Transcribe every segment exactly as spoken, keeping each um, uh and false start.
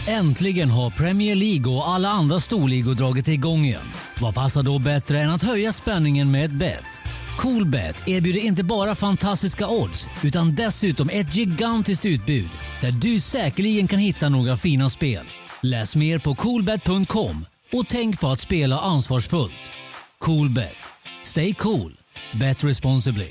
Äntligen har Premier League och alla andra storligor dragit igång igen. Vad passar då bättre än att höja spänningen med ett bett? Coolbet erbjuder inte bara fantastiska odds utan dessutom ett gigantiskt utbud där du säkerligen kan hitta några fina spel. Läs mer på coolbet punkt com och tänk på att spela ansvarsfullt. Coolbet. Stay cool. Bet responsibly.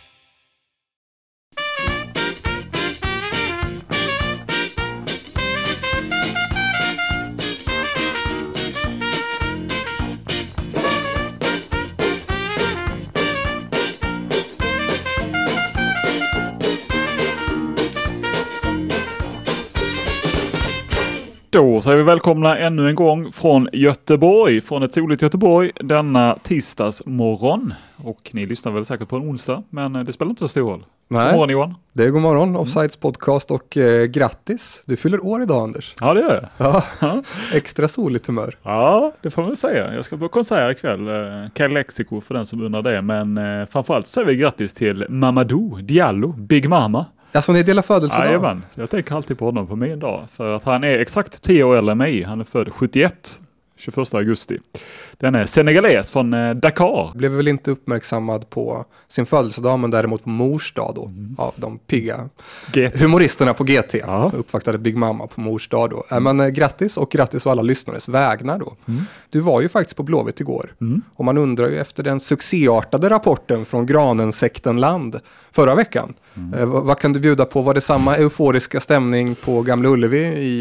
Då så är vi välkomna ännu en gång från Göteborg, från ett soligt Göteborg denna tisdagsmorgon. Och ni lyssnar väl säkert på en onsdag, men det spelar inte så stor roll. Nej, god morgon Johan. Det är god morgon, Offsides podcast och eh, grattis. Du fyller år idag, Anders. Ja, det gör jag. Ja, extra soligt humör. Ja, det får man säga. Jag ska på konsert ikväll, eh, Calexico för den som undrar det. Men eh, framförallt så säger vi grattis till Mamadou Diallo, Big Mama. Alltså ni delar födelsedag? Jajamän, jag tänker alltid på honom på min dag. För att han är exakt tio år äldre än mig. Han är född sjuttioett, tjugoförsta augusti. Den är senegales från eh, Dakar. Blev väl inte uppmärksammad på sin födelsedag, men däremot på mors dag då. Mm. Av de pigga G T. Humoristerna på G T. Ja. Uppvaktade Big Mama på mors dag då. Mm. Äh, men eh, grattis och grattis för alla lyssnares vägnar då. Mm. Du var ju faktiskt på Blåvitt igår. Mm. Och man undrar ju efter den succéartade rapporten från Granensektenland förra veckan. Mm. Eh, vad, vad kan du bjuda på? Var det samma euforiska stämning på Gamla Ullevi i,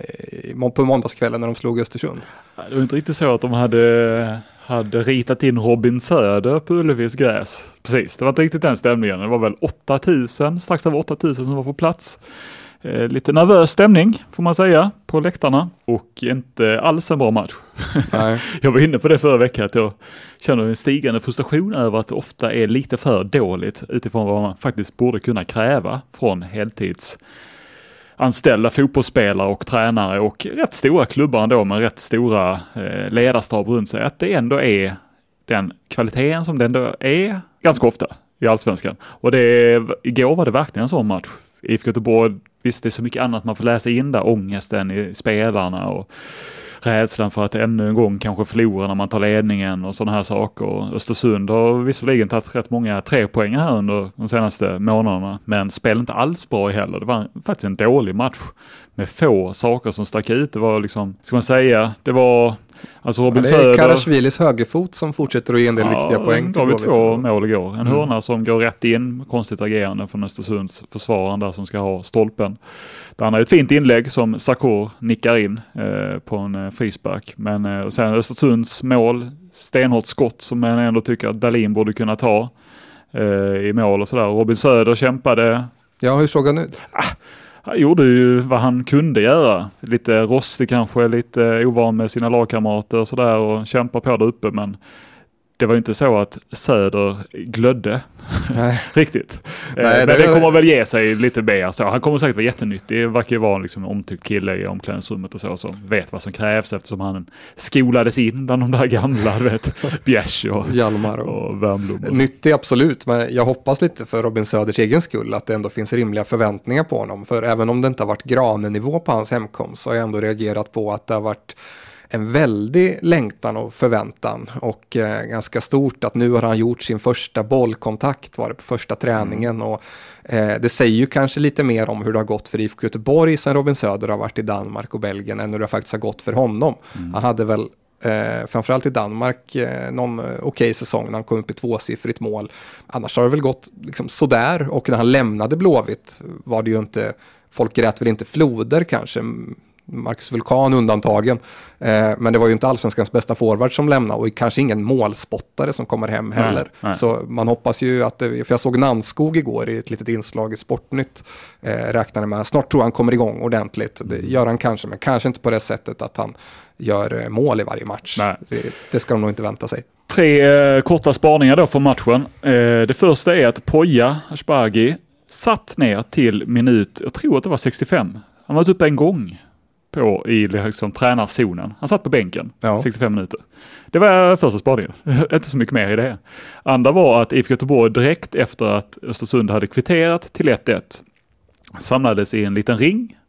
eh, på måndagskvällen när de slog Östersund? Det var inte riktigt så att de hade, hade ritat in Robin Söder på Ullevis gräs. Precis, det var inte riktigt den stämningen. Det var väl åtta tusen, strax över åtta tusen som var på plats. Eh, lite nervös stämning får man säga på läktarna. Och inte alls en bra match. Nej. Jag var inne på det förra veckan att jag känner en stigande frustration över att det ofta är lite för dåligt utifrån vad man faktiskt borde kunna kräva från heltids anställda fotbollsspelare och tränare och rätt stora klubbar ändå med rätt stora eh, ledarstab runt sig, att det ändå är den kvaliteten som det ändå är ganska ofta i Allsvenskan. Och det, igår var det verkligen en sån match. I I F K Göteborg, visst det är så mycket annat man får läsa in där, ångesten i spelarna och rädslan för att ännu en gång kanske förlora när man tar ledningen och sådana här saker. Och Östersund har visserligen tagit rätt många tre poäng här under de senaste månaderna, men spelar inte alls bra heller. Det var faktiskt en dålig match med få saker som stack ut. Det var liksom, ska man säga, det var alltså Robin Söder. Ja, det är Karasvilis högerfot som fortsätter att ge en del ja, viktiga poäng. Ja, har vi två mål igår. En mm. hörna som går rätt in, konstigt agerande från Östersunds försvararen där som ska ha stolpen. Det andra är ett fint inlägg som Sakor nickar in eh, på en eh, frispark. Men eh, sen Östersunds mål, stenhårt skott som man ändå tycker att Dahlin borde kunna ta eh, i mål och sådär. Robin Söder kämpade. Ja, hur såg han ut? Ah, han gjorde ju vad han kunde göra. Lite rostig kanske, lite ovan med sina lagkamrater och sådär och kämpa på där uppe, men det var ju inte så att Söder glödde. Nej. Riktigt. Nej, men det, det kommer väl ge sig lite mer. Så han kommer säkert vara jättenyttig. Det verkar ju vara liksom en omtyckt kille i omklädningsrummet och så, som vet vad som krävs eftersom han skolades in bland de där gamla, du vet, Bjärs och Hjalmar och, och Värmblom. Och nyttig absolut, men jag hoppas lite för Robin Söders egen skull att det ändå finns rimliga förväntningar på honom. För även om det inte har varit Granenivå på hans hemkomst så har jag ändå reagerat på att det har varit en väldig längtan och förväntan och eh, ganska stort att nu har han gjort sin första bollkontakt, var det på första träningen mm. och eh, det säger ju kanske lite mer om hur det har gått för I F K Göteborg sen Robin Söder har varit i Danmark och Belgien än hur det faktiskt har gått för honom. Mm. Han hade väl eh, framförallt i Danmark eh, någon eh, okej okay säsong när han kom upp i tvåsiffrigt mål. Annars har det väl gått liksom sådär, och när han lämnade Blåvitt var det ju inte, folk grät väl inte floder kanske, Marcus Vulkan undantagen, eh, men det var ju inte allsvenskans bästa forward som lämnade och kanske ingen målspottare som kommer hem heller. Nej, nej. Så man hoppas ju att, det, för jag såg Nannskog igår i ett litet inslag i Sportnytt, eh, räknade med, snart tror han kommer igång ordentligt. Det gör han kanske, men kanske inte på det sättet att han gör mål i varje match. Det, det ska de nog inte vänta sig. Tre eh, korta spaningar då från matchen. Eh, det första är att Poya Asbaghi satt ner till minut, jag tror att det var sextiofem. Han var uppe en gång på i liksom tränarzonen. Han satt på bänken ja. sextiofem minuter. Det var första spaningen. Inte så mycket mer i det. Andra var att I F K Göteborg direkt efter att Östersund hade kvitterat till ett ett samlades i en liten ring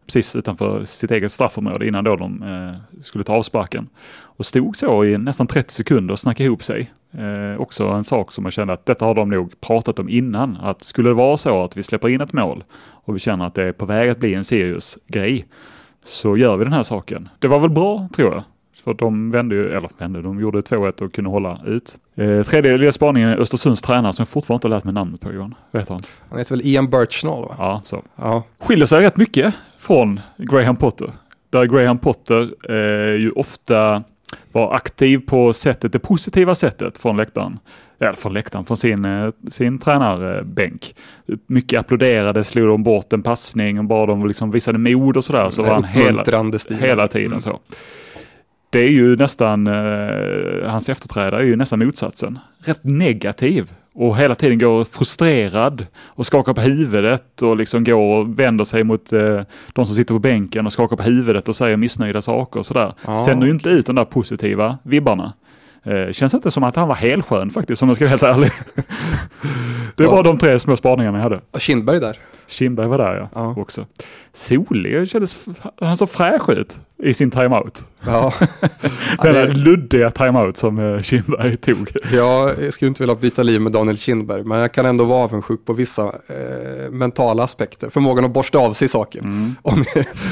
precis utanför sitt eget straffområde innan då de eh, skulle ta avsparken. Och stod så i nästan trettio sekunder och snackade ihop sig. Eh, också en sak som jag kände att detta har de nog pratat om innan. Att skulle det vara så att vi släpper in ett mål och vi känner att det är på väg att bli en seriös grej, så gör vi den här saken. Det var väl bra, tror jag. För de vände ju, eller vände, de gjorde två ett och kunde hålla ut. Eh, tredje lilla spaningen är Östersunds tränare som jag fortfarande inte lärt mig namnet på, Johan. Vet han? Han heter väl Ian Birchnall, va? Ja, så. Ja. Skiljer sig rätt mycket från Graham Potter. Där Graham Potter eh, ju ofta var aktiv på sättet, det positiva sättet från läktaren. Eller från läktaren, från sin, sin tränarbänk. Mycket applåderade, slog de bort en passning och bara de liksom visade mod och sådär. Så var han hela, hela tiden mm. så. Det är ju nästan, eh, hans efterträdare är ju nästan motsatsen. Rätt negativ och hela tiden går frustrerad och skakar på huvudet och liksom går och vänder sig mot eh, de som sitter på bänken och skakar på huvudet och säger missnöjda saker och sådär. Ah, Sänder ju inte ut de där positiva vibbarna. Eh, känns inte som att han var helskön faktiskt, om jag ska vara helt ärlig. Det var ja. de tre små spaningarna jag hade. Och Kindberg där. Kindberg var där, ja. ja. Också. Solig kändes, han så fräsch ut i sin timeout. Ja. Den där luddiga timeout som Kindberg tog. Ja, jag skulle inte vilja byta liv med Daniel Kindberg, men jag kan ändå vara avundsjuk på vissa eh, mentala aspekter. Förmågan att borsta av sig saker, mm. om,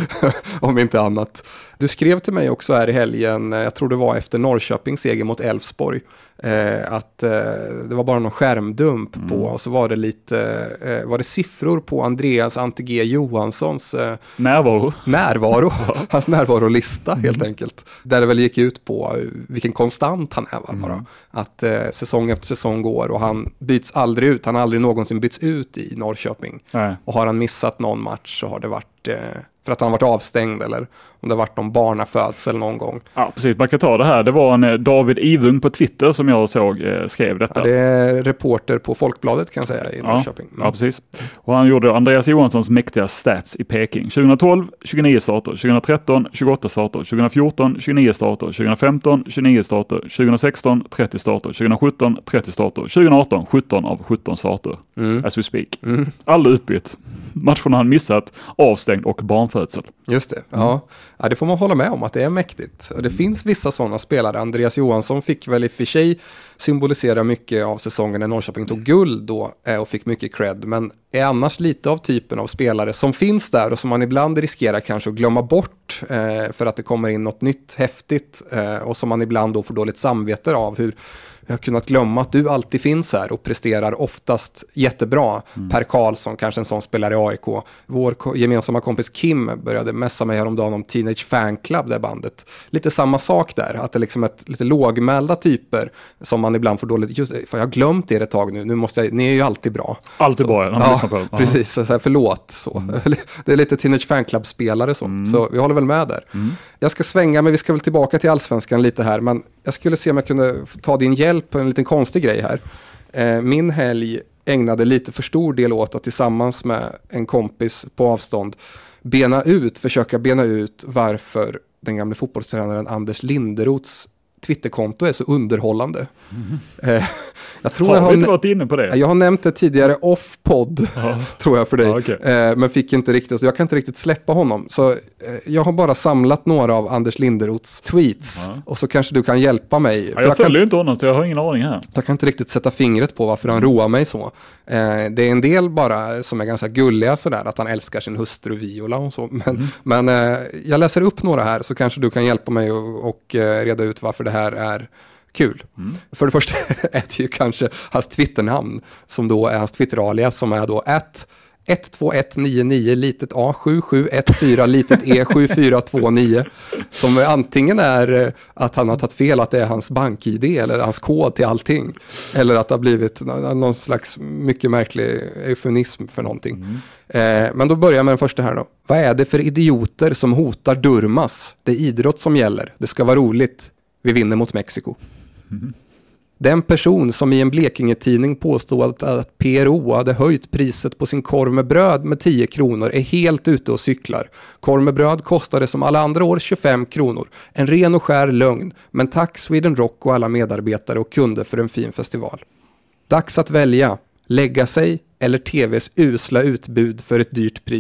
om inte annat. Du skrev till mig också här i helgen, jag tror det var efter Norrköpings seger mot Elfsborg, eh, att eh, det var bara någon skärmdump mm. på, och så var det lite, eh, var det siffror på Andreas Ante G. Johanssons eh, närvaro. Närvaro, hans närvarolista helt mm. enkelt. Där det väl gick ut på vilken konstant han är, va, bara. Mm. Att eh, säsong efter säsong går och han byts aldrig ut, han har aldrig någonsin byts ut i Norrköping. Nej. Och har han missat någon match så har det varit eh, för att han har varit avstängd eller om det har varit någon barnafödsel någon gång. Ja, precis. Man kan ta det här. Det var en David Ivung på Twitter som jag såg eh, skrev detta. Ja, det är reporter på Folkbladet kan jag säga i Norrköping. Ja, ja, precis. Och han gjorde Andreas Johanssons mäktiga stats i Peking. tjugohundratolv, tjugonio starter. tjugohundratretton, tjugoåtta starter. tjugohundrafjorton, tjugonio starter. tjugohundrafemton, tjugonio starter. tjugohundrasexton, trettio starter. tjugohundrasjutton, trettio starter. tjugohundraarton, sjutton av sjutton starter. Mm. As we speak. Mm. Alla utbytt. Matcherna han missat, avstängd och barnfödsel. Just det, ja. Mm. Ja, det får man hålla med om att det är mäktigt. Och det finns vissa sådana spelare. Andreas Johansson fick väl i och för sig symbolisera mycket av säsongen när Norrköping tog guld då och fick mycket cred. Men är annars lite av typen av spelare som finns där och som man ibland riskerar kanske att glömma bort eh, för att det kommer in något nytt häftigt eh, och som man ibland då får dåligt samvete av hur jag har kunnat glömma att du alltid finns här och presterar oftast jättebra. Mm. Per Karlsson, kanske en sån spelare i A I K. Vår ko- gemensamma kompis Kim började messa mig häromdagen om Teenage Fan Club, det bandet. Lite samma sak där, att det är liksom ett lite lågmälda typer som man ibland får dåligt, just för jag har glömt er ett tag nu, nu måste jag, ni är ju alltid bra. Alltid så, bra, ja, på. Precis, så här, förlåt. Så. Mm. Det är lite Teenage Fan Club-spelare så, mm. så vi håller väl med där. Mm. Jag ska svänga, men vi ska väl tillbaka till Allsvenskan lite här, men jag skulle se om jag kunde ta din hjälp på en liten konstig grej här. Eh, min helg ägnade lite för stor del åt att tillsammans med en kompis på avstånd bena ut, försöka bena ut varför den gamla fotbollstränaren Anders Linderoths Twitterkonto är så underhållande. Mm. Eh, jag tror har jag har inte varit inne på det? Jag har nämnt det tidigare off-podd, ja. tror jag för dig. Ja, okay. eh, men fick inte riktigt, så jag kan inte riktigt släppa honom. Så eh, jag har bara samlat några av Anders Linderoths tweets. Ja. Och så kanske du kan hjälpa mig. Ja, jag, jag följer kan, inte honom, så jag har ingen aning här. Jag kan inte riktigt sätta fingret på varför han roar mig så. Eh, det är en del bara som är ganska gulliga sådär, att han älskar sin hustru Viola och så. Men, mm. men eh, jag läser upp några här, så kanske du kan hjälpa mig och, och eh, reda ut varför det här är kul. Mm. För det första är det ju kanske hans Twitternamn som då är hans Twitter-alias, som är då at ett två ett nio nio litet A sju sju ett fyra litet E sju fyra två nio, som antingen är att han har tagit fel, att det är hans bank-I D eller hans kod till allting, eller att det har blivit någon slags mycket märklig eufemism för någonting. Mm. Eh, men då börjar jag med den första här då. Vad är det för idioter som hotar Durmas? Det är idrott som gäller. Det ska vara roligt. Vi vinner mot Mexiko. Mm. Den person som i en Blekinge-tidning påstod att, att P R O hade höjt priset på sin korv med bröd med tio kronor är helt ute och cyklar. Korv med bröd kostade som alla andra år tjugofem kronor. En ren och skär lögn, men tack Sweden Rock och alla medarbetare och kunder för en fin festival. Dags att välja, lägga sig eller tvs usla utbud för ett dyrt pris.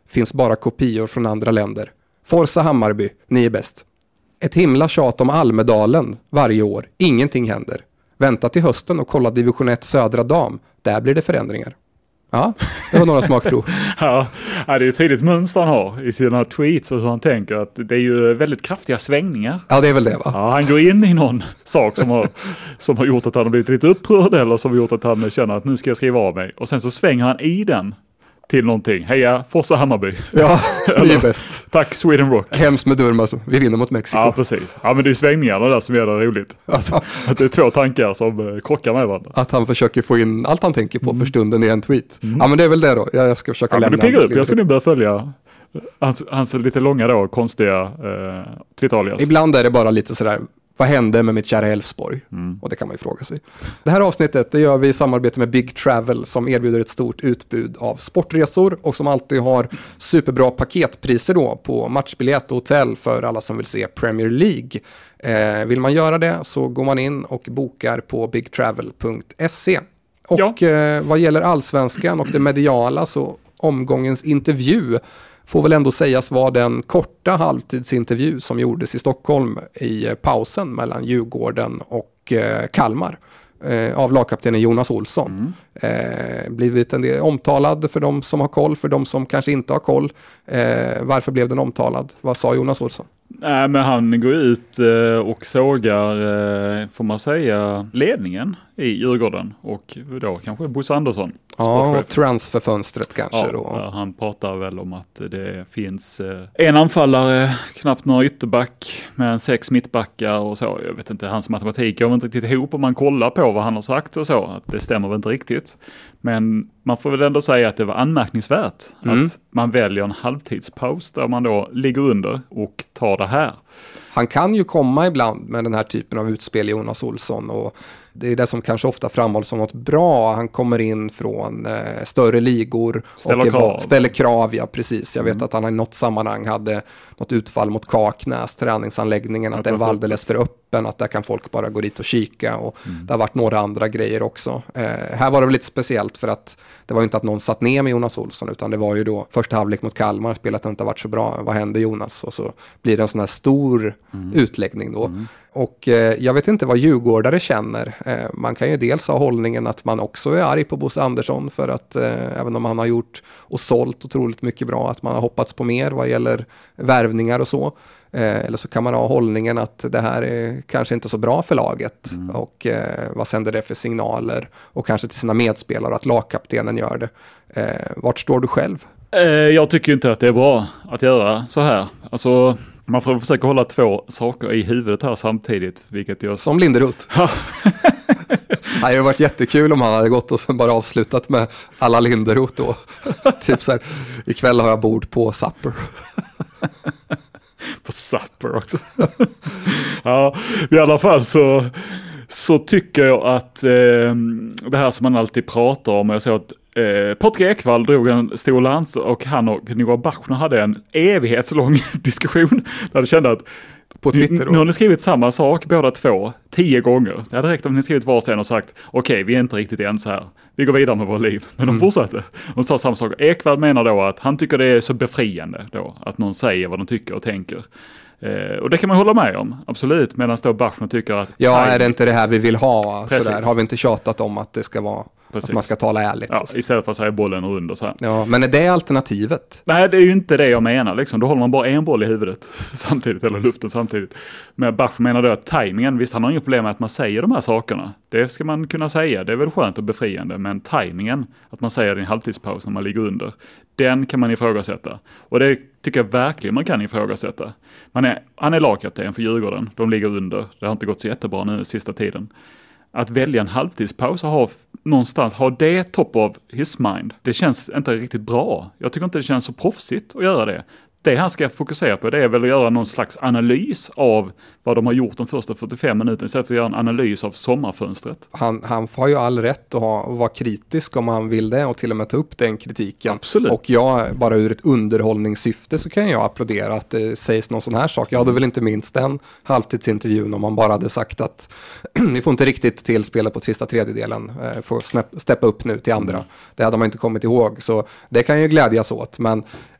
Finns bara kopior från andra länder. Forza Hammarby, ni är bäst. Ett himla tjat om Almedalen varje år. Ingenting händer. Vänta till hösten och kolla division ett södra dam. Där blir det förändringar. Ja, det var några smakprov. ja, det är ett tydligt mönster han har i sina tweets och hur han tänker. Att det är ju väldigt kraftiga svängningar. Ja, det är väl det, va? Ja, han går in i någon sak som har, som har gjort att han har blivit lite upprörd eller som har gjort att han känner att nu ska jag skriva av mig. Och sen så svänger han i den till någonting. Heja, Forza Hammarby. Ja, ni är bäst. Tack Sweden Rock. Hemskt med Durma, så vi vinner mot Mexiko. Ja, precis. Ja, men det är svängningarna där som är det roligt. Att, att det är två tankar som uh, krockar med varandra. Att han försöker få in allt han tänker på mm. för stunden i en tweet. Mm. Ja, men det är väl det då. Jag ska försöka ja, lämna. Men du piggar upp. Jag ska nu börja följa hans, hans lite långa då, konstiga uh, Twitter-alias. Ibland är det bara lite sådär, vad hände med mitt kära Elfsborg? Mm. Och det kan man ju fråga sig. Det här avsnittet det gör vi i samarbete med Big Travel som erbjuder ett stort utbud av sportresor och som alltid har superbra paketpriser då på matchbiljett och hotell för alla som vill se Premier League. Eh, vill man göra det så går man in och bokar på big travel punkt se. Och ja. eh, vad gäller allsvenskan och det mediala så omgångens intervju får väl ändå sägas vara den korta halvtidsintervju som gjordes i Stockholm i pausen mellan Djurgården och eh, Kalmar eh, av lagkaptenen Jonas Olsson. Mm. Eh, blivit en del omtalad för de som har koll, för de som kanske inte har koll. Eh, varför blev den omtalad? Vad sa Jonas Olsson? Nej, men han går ut och sågar, får man säga, ledningen i Djurgården och då kanske Bosse Andersson. Ja, transferfönstret kanske ja, då. Han pratar väl om att det finns en anfallare, knappt några ytterback med sex mittbackar och så. Jag vet inte, hans matematik går inte riktigt ihop om man kollar på vad han har sagt och så. Att det stämmer väl inte riktigt. Men man får väl ändå säga att det var anmärkningsvärt mm. att man väljer en halvtidspaus där man då ligger under och tar det här. Han kan ju komma ibland med den här typen av utspel, Jonas Olsson, och det är det som kanske ofta framhålls som något bra. Han kommer in från eh, större ligor ställer och krav. ställer krav, ja precis. Jag vet mm. att han i något sammanhang hade något utfall mot Kaknäs, träningsanläggningen, att den var alldeles för öppen, att där kan folk bara gå dit och kika och mm. det har varit några andra grejer också. Eh, här var det väl lite speciellt för att det var ju inte att någon satt ner med Jonas Olsson utan det var ju då första halvlek mot Kalmar, spelet inte har varit så bra. Vad hände Jonas? Och så blir det en sån här stor mm. utläggning då. Mm. Och eh, jag vet inte vad djurgårdare känner. Eh, man kan ju dels ha hållningen att man också är arg på Bosse Andersson för att eh, även om han har gjort och sålt otroligt mycket bra, att man har hoppats på mer vad gäller värvningar och så. Eh, eller så kan man ha hållningen att det här är kanske inte så bra för laget mm. och eh, vad sänder det för signaler och kanske till sina medspelare att lagkaptenen gör det. Eh, vart står du själv? Eh, jag tycker inte att det är bra att göra så här. Alltså man får försöka hålla två saker i huvudet här samtidigt. Vilket jag... Som Linderoth. Det hade varit jättekul om han hade gått och sen bara avslutat med alla Linderoth då. Typ så här, ikväll har jag bord på Supper. På Supper också. Ja, i alla fall så, så tycker jag att eh, det här som man alltid pratar om, jag såg att Eh, Patrik Ekwall drog en stor lans och han och Noah Bachner hade en evighetslång diskussion där de kände att på Twitter då. Nu har ni skrivit samma sak båda två tio gånger. Det hade räckt om ni skrivit varsin och sagt okej, okay, vi är inte riktigt ens här. Vi går vidare med vårt liv. Men de mm. fortsatte. De sa samma sak. Ekwall menar då att han tycker det är så befriande då att någon säger vad de tycker och tänker. Eh, och det kan man hålla med om, absolut. Medan då Bachner tycker att ja, är det inte det här vi vill ha? Sådär. Har vi inte tjatat om att det ska vara Precis. Att man ska tala ärligt. Ja, istället för att säga bollen runt och så här. Ja, men är det alternativet? Nej, det är ju inte det jag menar. Liksom. Då håller man bara en boll i huvudet samtidigt, eller luften samtidigt. Men Bach menar då att tajmingen, visst han har inget problem med att man säger de här sakerna. Det ska man kunna säga, det är väl skönt och befriande. Men tajmingen, att man säger det i en halvtidspaus när man ligger under, den kan man ifrågasätta. Och det tycker jag verkligen man kan ifrågasätta. Man är, han är lagkapten för Djurgården, de ligger under. Det har inte gått så jättebra nu sista tiden. Att välja en halvtidspaus och ha någonstans, ha det top of his mind, det känns inte riktigt bra. Jag tycker inte det känns så proffsigt att göra det. Det han ska fokusera på, det är väl att göra någon slags analys av vad de har gjort de första fyrtiofem minuterna istället för att göra en analys av sommarfönstret. Han, han har ju all rätt att, ha, att vara kritisk om han vill det och till och med ta upp den kritiken. Absolut. Och jag, bara ur ett underhållningssyfte så kan jag applådera att det sägs någon sån här sak. Jag hade väl inte minst en halvtidsintervjun om man bara hade sagt att vi får inte riktigt till spelet på sista tredjedelen, får steppa upp nu till andra. Det hade man inte kommit ihåg, så det kan ju glädjas åt, men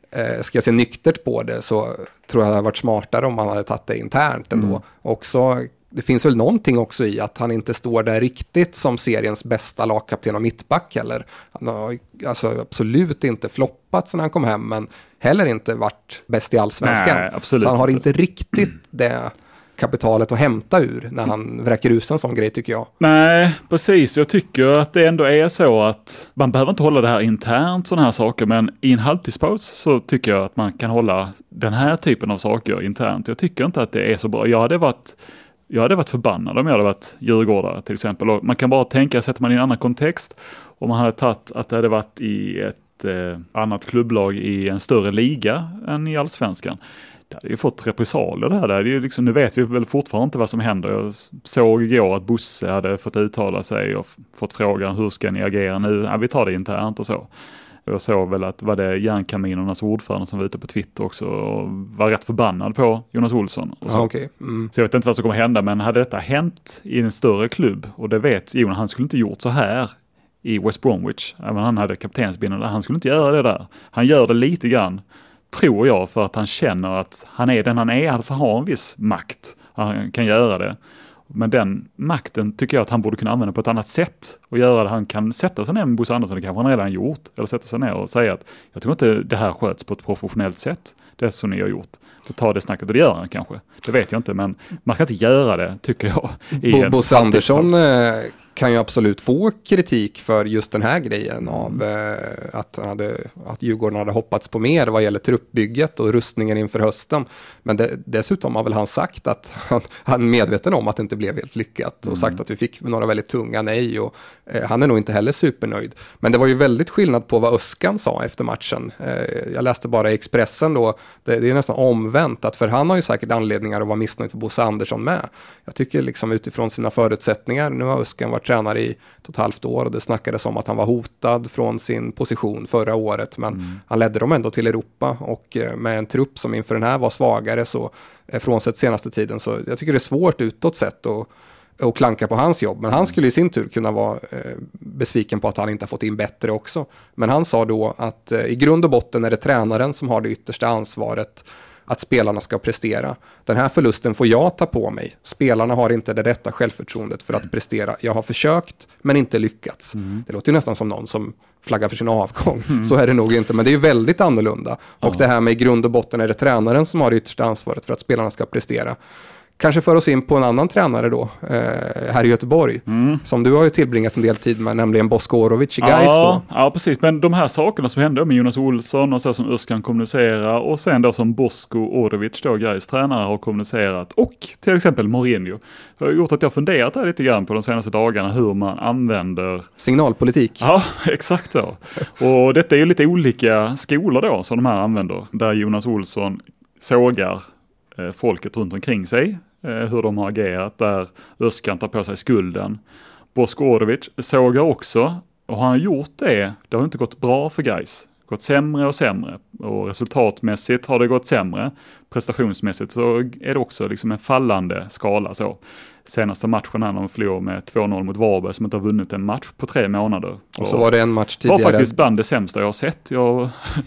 eh, ska jag se nyktert på det så tror jag det hade varit smartare om han hade tagit det internt ändå. Mm. Också, det finns väl någonting också i att han inte står där riktigt som seriens bästa lagkapten och mittback heller. Han har alltså absolut inte floppat sedan han kom hem, men heller inte varit bäst i allsvenskan. Nej, absolut så han har inte. inte riktigt det kapitalet att hämta ur när han vräker ut en sån grej, tycker jag. Nej, precis. Jag tycker att det ändå är så att man behöver inte hålla det här internt, sådana här saker, men i en halvtidspaus så tycker jag att man kan hålla den här typen av saker internt. Jag tycker inte att det är så bra. Jag hade varit, jag hade varit förbannad om jag hade varit djurgårdare till exempel. Och man kan bara tänka, sätter man i en annan kontext, om man hade tagit att det hade varit i ett eh, annat klubblag i en större liga än i allsvenskan. Det hade ju fått repressalier det här. Det är ju liksom, nu vet vi väl fortfarande inte vad som händer. Jag såg igår att Bosse hade fått uttala sig och fått frågan, hur ska ni agera nu? Ja, vi tar det internt och så. Jag såg väl att var det Järnkaminernas ordförande som var ute på Twitter också och var rätt förbannad på Jonas Olsson. Och så. Ah, okay. mm. så jag vet inte vad som kommer hända, men hade detta hänt i en större klubb, och det vet Jonas, han skulle inte gjort så här i West Bromwich. Även han hade kaptensbindeln där. Han skulle inte göra det där. Han gör det lite grann, tror jag, för att han känner att han är den han är. Han får ha en viss makt. Han kan göra det. Men den makten tycker jag att han borde kunna använda på ett annat sätt och göra det. Han kan sätta sig ner med Bosse Andersson, det kanske han redan gjort, eller sätta sig ner och säga att jag tror inte det här sköts på ett professionellt sätt, det som ni har gjort. Då tar det snacket, och det gör han kanske. Det vet jag inte, men man ska inte göra det, tycker jag. Bo- Bosse Andersson eh, kan ju absolut få kritik för just den här grejen av eh, att, han hade, att Djurgården hade hoppats på mer vad gäller truppbygget och rustningen inför hösten. Men det, dessutom har väl han sagt att han, han är medveten om att det inte blev helt lyckat och mm. sagt att vi fick några väldigt tunga nej, och eh, han är nog inte heller supernöjd. Men det var ju väldigt skillnad på vad Öskan sa efter matchen. Eh, jag läste bara i Expressen då, det, det är nästan omvänt, att för han har ju säkert anledningar att vara missnöjd på Bosse Andersson med. Jag tycker liksom utifrån sina förutsättningar, nu har Öskan varit tränare i ett halvt år och det snackades om att han var hotad från sin position förra året, men mm. han ledde dem ändå till Europa, och med en trupp som inför den här var svagare, så frånsett senaste tiden, så jag tycker det är svårt utåt sett att och klanka på hans jobb. Men han skulle i sin tur kunna vara eh, besviken på att han inte har fått in bättre också. Men han sa då att eh, i grund och botten är det tränaren som har det yttersta ansvaret att spelarna ska prestera. Den här förlusten får jag ta på mig. Spelarna har inte det rätta självförtroendet för att prestera. Jag har försökt men inte lyckats. Mm. Det låter ju nästan som någon som flaggar för sin avgång. Mm. Så är det nog inte, men det är ju väldigt annorlunda. Ja. Och det här med i grund och botten är det tränaren som har det yttersta ansvaret för att spelarna ska prestera. Kanske för oss in på en annan tränare då, eh, här i Göteborg, mm. som du har ju tillbringat en del tid med, nämligen Bosko Orovic i Gais ja, då. Ja, precis. Men de här sakerna som hände med Jonas Olsson och så som Öskan kommunicerar, och sen då som Bosko Orovic då, Gais tränare, har kommunicerat, och till exempel Mourinho, det har gjort att jag funderat här lite grann på de senaste dagarna hur man använder signalpolitik. Ja, exakt så. Och detta är ju lite olika skolor då som de här använder, där Jonas Olsson sågar eh, folket runt omkring sig, hur de har agerat, där Öskan tar på sig skulden. Bosko Orovic sågar också, och han har gjort det, det har inte gått bra för Gais. Gått sämre och sämre, och resultatmässigt har det gått sämre. Prestationsmässigt så är det också liksom en fallande skala så. Senaste matchen när de förlorade med två noll mot Varberg, som inte har vunnit en match på tre månader. Och så var det en match tidigare. Det var faktiskt bland det sämsta jag har sett. Jag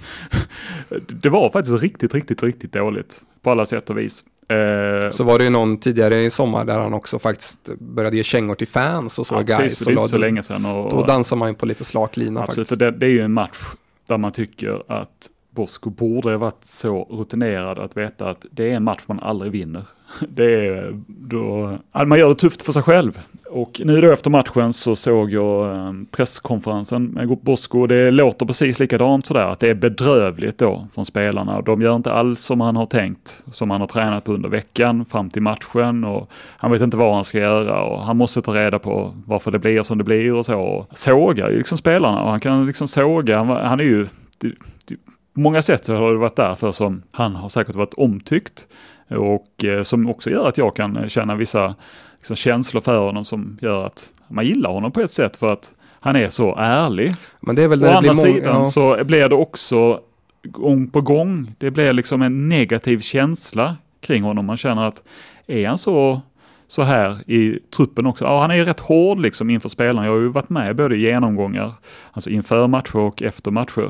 det var faktiskt riktigt, riktigt, riktigt dåligt på alla sätt och vis. Eh, så var det ju någon tidigare i sommar där han också faktiskt började ge kängor till fans och så. Ja, Guys, precis, och så, så länge sedan. Och, då dansar man ju på lite slak lina absolut, faktiskt. Det, det är ju en match där man tycker att Bosko borde ha varit så rutinerad att veta att det är en match man aldrig vinner. Det är då, man gör det tufft för sig själv. Och nu då efter matchen så såg jag presskonferensen med Bosko. Det låter precis likadant sådär, att det är bedrövligt då från spelarna. De gör inte alls som han har tänkt, som han har tränat på under veckan fram till matchen, och han vet inte vad han ska göra, och han måste ta reda på varför det blir som det blir och så. Och sågar ju liksom spelarna, och han kan liksom såga, han, han är ju på många sätt så har det varit därför som han har säkert varit omtyckt, och eh, som också gör att jag kan känna vissa liksom, känslor för honom som gör att man gillar honom på ett sätt, för att han är så ärlig. Men det är väl Å det andra blir må- sidan ja. så blir det också gång på gång, det blir liksom en negativ känsla kring honom. Man känner att är han så så här i truppen också. Ja, han är ju rätt hård liksom inför spelarna. Jag har ju varit med både i genomgångar, alltså inför matcher och efter matcher.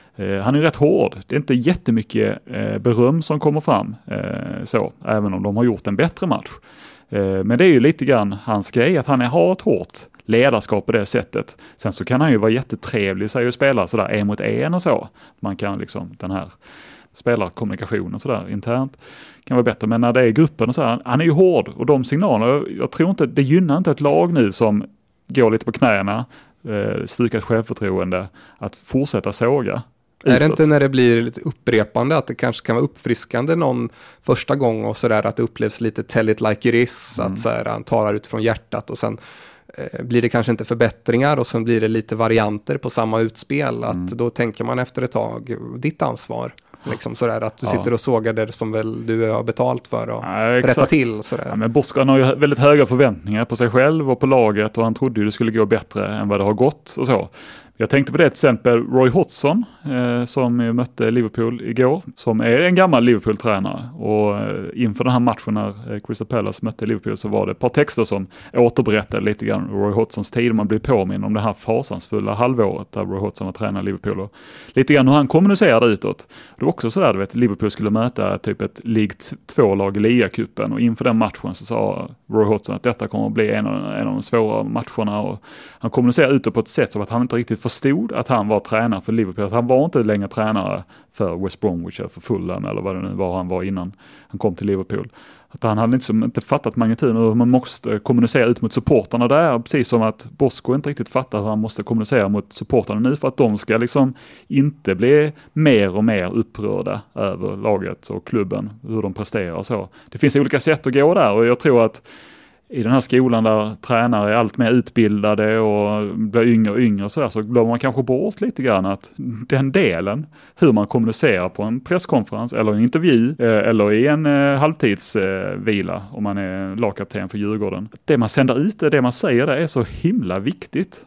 Eh, han är rätt hård. Det är inte jättemycket eh, beröm som kommer fram eh, så, även om de har gjort en bättre match. Eh, men det är ju lite grann hans grej att han är, har ett hårt ledarskap på det sättet. Sen så kan han ju vara jättetrevlig sig och spela sådär en mot en och så. Man kan liksom den här spelarkommunikationen sådär internt kan vara bättre. Men när det är gruppen och så här, han är ju hård och de signalerna, jag tror inte, det gynnar inte ett lag nu som går lite på knäna, eh, stukat självförtroende, att fortsätta såga. Är det inte när det blir lite upprepande att det kanske kan vara uppfriskande någon första gång och sådär att det upplevs lite tell it like it is, mm. att så här, han talar utifrån hjärtat och sen eh, blir det kanske inte förbättringar och sen blir det lite varianter på samma utspel, att mm. då tänker man efter ett tag, ditt ansvar. Liksom sådär att du ja. sitter och sågar det som väl du har betalt för att ja, rätta till. Sådär. Ja, men Bosko har ju väldigt höga förväntningar på sig själv och på laget och han trodde ju det skulle gå bättre än vad det har gått och så. Jag tänkte på det till exempel Roy Hodgson eh, som mötte Liverpool igår, som är en gammal Liverpool-tränare och eh, inför den här matchen när eh, Crystal Palace mötte Liverpool så var det ett par texter som återberättade lite grann Roy Hodgsons tid. Man blir påminn om det här fasansfulla halvåret där Roy Hodgson var tränare i Liverpool och lite grann hur han kommunicerade utåt. Det var också sådär, du vet, Liverpool skulle möta typ ett League två-lag i Liga-cupen och inför den matchen så sa Roy Hodgson att detta kommer att bli en av, en av de svåra matcherna och han kommunicerade utåt på ett sätt som att han inte riktigt förstod att han var tränare för Liverpool, att han var inte längre tränare för West Bromwich eller för Fulham eller vad det nu var han var innan han kom till Liverpool. Att han hade liksom inte fattat magnituden och hur man måste kommunicera ut mot supportarna där, precis som att Bosko inte riktigt fattar hur han måste kommunicera mot supportarna nu för att de ska liksom inte bli mer och mer upprörda över laget och klubben, hur de presterar och så. Det finns olika sätt att gå där och jag tror att i den här skolan där tränare är allt mer utbildade och blir yngre och yngre och så där, så glömmer man kanske bort lite grann att den delen, hur man kommunicerar på en presskonferens eller en intervju eh, eller i en eh, halvtidsvila eh, om man är lagkapten för Djurgården. Det man sänder ut, det man säger, det är så himla viktigt.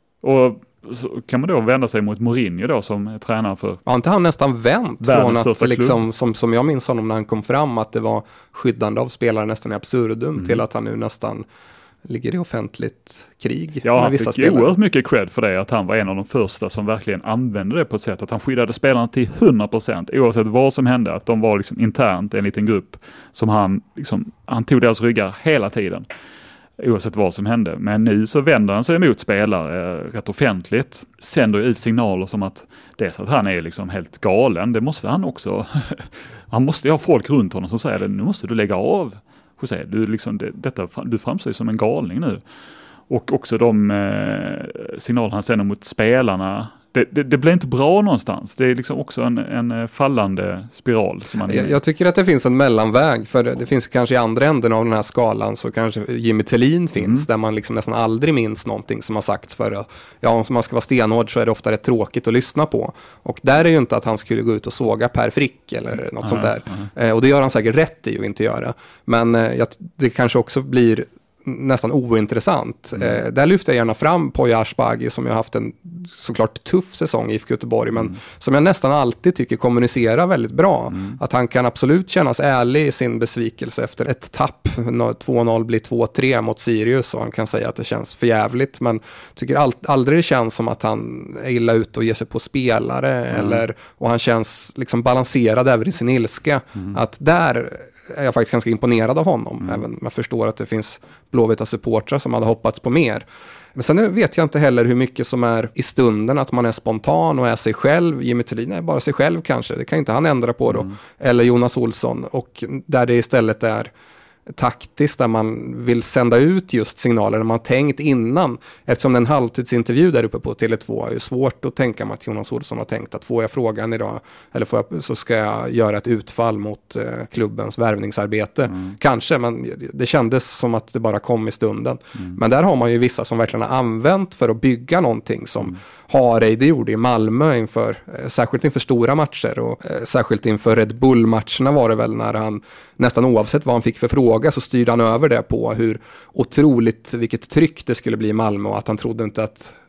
Och så kan man då vända sig mot Mourinho då som är tränare för... Har inte han nästan vänt från att liksom, som, som jag minns honom när han kom fram, att det var skyddande av spelare nästan i absurdum mm. till att han nu nästan ligger i offentligt krig ja, med han vissa fick spelare. Oerhört mycket cred för det, att han var en av de första som verkligen använde det på ett sätt att han skyddade spelarna till hundra procent oavsett vad som hände, att de var liksom internt en liten grupp som han liksom, han tog deras ryggar hela tiden. Oavsett vad som hände. Men nu så vänder han sig emot spelare eh, rätt offentligt. Sänder ut signaler som att det är så att han är liksom helt galen. Det måste han också. Han måste ha folk runt honom som säger det. Nu måste du lägga av. José, du, liksom, det, detta, du framstår som en galning nu. Och också de eh, signaler han sänder mot spelarna. Det, det, det blir inte bra någonstans. Det är liksom också en, en fallande spiral. Som man jag, jag tycker att det finns en mellanväg. För det, det finns kanske i andra änden av den här skalan så kanske Jimmy Tillin finns. Mm. Där man liksom nästan aldrig minns någonting som har sagts för. Ja, om man ska vara stenhård så är det ofta rätt tråkigt att lyssna på. Och där är ju inte att han skulle gå ut och såga Per Frick eller något mm. sånt där. Mm. Eh, och det gör han säkert rätt i att inte göra. Men eh, jag, det kanske också blir nästan ointressant. Mm. Eh, där lyfter jag gärna fram Poya Asbaghi som jag har haft en såklart tuff säsong i I F K Göteborg men mm. som jag nästan alltid tycker kommunicerar väldigt bra. Mm. Att han kan absolut kännas ärlig i sin besvikelse efter ett tapp. två noll blir två tre mot Sirius och han kan säga att det känns förjävligt men tycker all, aldrig det känns som att han är illa ut och ger sig på spelare mm. eller, och han känns liksom balanserad över i sin ilska. Mm. Att där är jag faktiskt ganska imponerad av honom. Mm. Även om jag förstår att det finns blåvita supportrar som hade hoppats på mer. Men sen vet jag inte heller hur mycket som är i stunden att man är spontan och är sig själv. Jimmy Tillin är bara sig själv kanske. Det kan inte han ändra på då. Mm. Eller Jonas Olsson. Och där det istället är taktiskt där man vill sända ut just signaler när man tänkt innan. Eftersom den halvtidsintervju där uppe på Tele två är ju svårt att tänka mig att Jonas Olsson har tänkt att får jag frågan idag eller får jag, så ska jag göra ett utfall mot eh, klubbens värvningsarbete. Mm. Kanske, men det kändes som att det bara kom i stunden. Mm. Men där har man ju vissa som verkligen har använt för att bygga någonting som mm. Harey det gjorde i Malmö inför, eh, särskilt inför stora matcher och eh, särskilt inför Red Bull-matcherna var det väl när han nästan oavsett vad han fick för fråga så styrde han över det på hur otroligt vilket tryck det skulle bli i Malmö och att han trodde inte att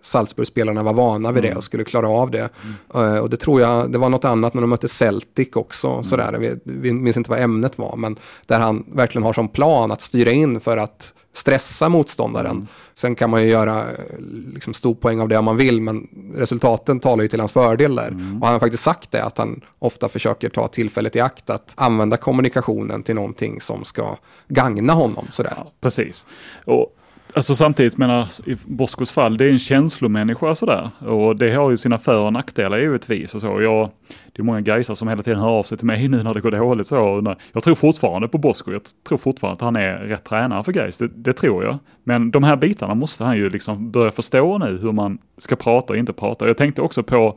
Salzburg-spelarna var vana vid det och skulle klara av det. Mm. Uh, och det tror jag, det var något annat när de mötte Celtic också. Mm. Sådär. Vi, vi minns inte vad ämnet var, men där han verkligen har som plan att styra in för att stressa motståndaren. Mm. Sen kan man ju göra liksom, stor poäng av det om man vill, men resultaten talar ju till hans fördel där. Mm. Och han har faktiskt sagt det, att han ofta försöker ta tillfället i akt att använda kommunikationen till någonting som ska gagna honom. Sådär. Ja, precis. Och alltså samtidigt menar i Boskos fall, det är en känslomänniska sådär. Och det har ju sina för- och nackdelar givetvis och så. Jag, det är många gaisar som hela tiden hör av sig till mig nu när det går dåligt så. Jag tror fortfarande på Bosko. Jag tror fortfarande att han är rätt tränare för Gais. Det, det tror jag. Men de här bitarna måste han ju liksom börja förstå nu, hur man ska prata och inte prata. Jag tänkte också på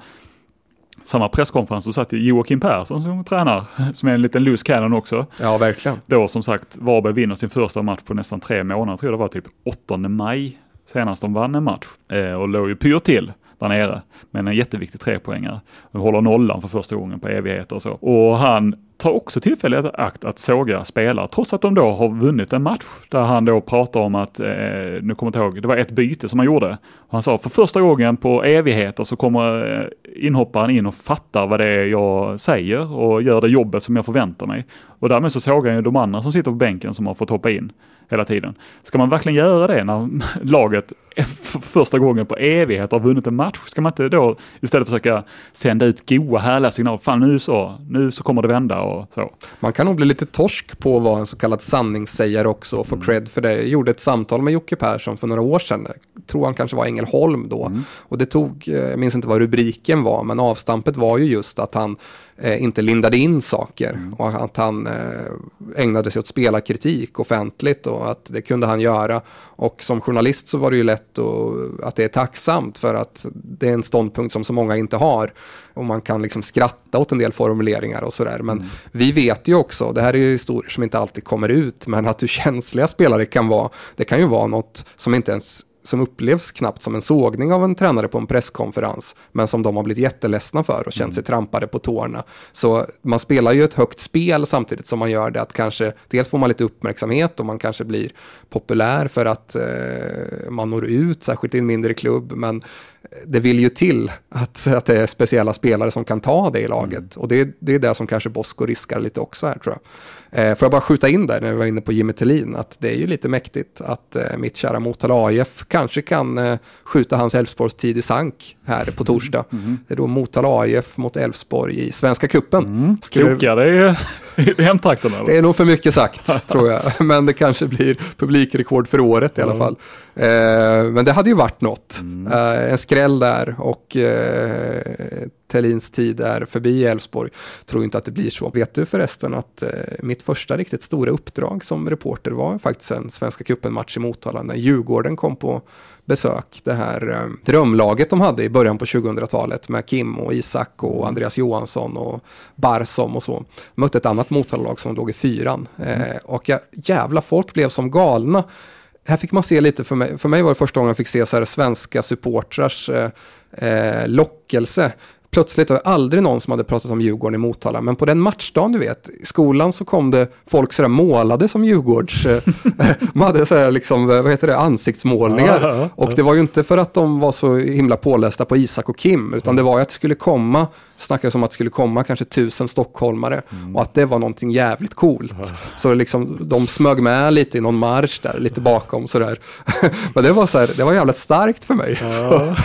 samma presskonferens så satt Joakim Persson som tränar, som är en liten loose cannon också. Ja, verkligen. Då som sagt, Varberg vinner sin första match på nästan tre månader. Jag tror det var typ åttonde maj senast de vann en match. Eh, och låg ju pyr till där nere. Men en jätteviktig trepoängare. De håller nollan för första gången på evigheter och så. Och han tar också tillfället i akt att såga spelare, trots att de då har vunnit en match. Där han då pratar om att, eh, nu kommer jag ihåg, det var ett byte som han gjorde. Och han sa, för första gången på evigheter så kommer eh, inhopparen in och fattar vad det är jag säger och gör det jobbet som jag förväntar mig. Och därmed så sågar han ju de andra som sitter på bänken som har fått hoppa in hela tiden. Ska man verkligen göra det när laget för första gången på evighet har vunnit en match? Ska man inte då istället försöka sända ut goa, härliga signaler? Fan, nu så, nu så kommer det vända och så. Man kan nog bli lite torsk på vad en så kallad sanningssägare också och få cred för det. Jag gjorde ett samtal med Jocke Persson för några år sedan. Jag tror han kanske var Ängelholm då. Mm. Och det tog, jag minns inte vad rubriken var, men avstampet var ju just att han eh, inte lindade in saker. Mm. Och att han eh, ägnade sig åt spelarkritik offentligt och att det kunde han göra. Och som journalist så var det ju lätt och, att det är tacksamt för att det är en ståndpunkt som så många inte har. Och man kan liksom skratta åt en del formuleringar och sådär. Men mm. vi vet ju också, det här är ju historier som inte alltid kommer ut, men att hur känsliga spelare kan vara, det kan ju vara något som inte ens som upplevs knappt som en sågning av en tränare på en presskonferens, men som de har blivit jätteledsna för och känt sig trampade på tårna. Så man spelar ju ett högt spel samtidigt som man gör det, att kanske dels får man lite uppmärksamhet och man kanske blir populär för att eh, man når ut, särskilt i en mindre klubb, men det vill ju till att, att det är speciella spelare som kan ta det i laget. Mm. Och det, det är det som kanske Bosko riskar lite också här, tror jag. Eh, får jag bara skjuta in där när vi var inne på Jimmy Thelin, att det är ju lite mäktigt att eh, mitt kära Motala A I F kanske kan eh, skjuta hans Elfsborgs tid i sank här på torsdag. Mm. Det är då Motala A I F mot Elfsborg i Svenska cupen. Mm. Krokar det i hemtrakterna? Det är nog för mycket sagt, tror jag. Men det kanske blir publikrekord för året i alla fall. Eh, men det hade ju varit något. Mm. Eh, en skräll där och eh, Thelins tid är förbi i Elfsborg. Tror inte att det blir så. Vet du förresten att eh, mitt första riktigt stora uppdrag som reporter var faktiskt en Svenska cupen-match i Motala när Djurgården kom på besök. Det här eh, drömlaget de hade i början på tjugohundratalet med Kim och Isak och Andreas Johansson och Barsom och så. De mötte ett annat Motala-lag som låg i fyran. Eh, och jag, jävla folk blev som galna. Här fick man se lite, för mig, för mig var det första gången jag fick se så här svenska supportrars eh, eh, lockelse. Plötsligt var det aldrig någon som hade pratat om Djurgården i Motala. Men på den matchdagen, du vet, i skolan så kom det folk sådär målade som Djurgårds. Man hade sådär liksom, vad heter det, ansiktsmålningar. Ja, ja, ja. Och det var ju inte för att de var så himla pålästa på Isak och Kim. Utan det var ju att det skulle komma, snackades om att det skulle komma kanske tusen stockholmare. Mm. Och att det var någonting jävligt coolt. Ja. Så liksom, de smög med lite i någon marsch där, lite bakom sådär. Men det var så här, det var jävligt starkt för mig. Ja.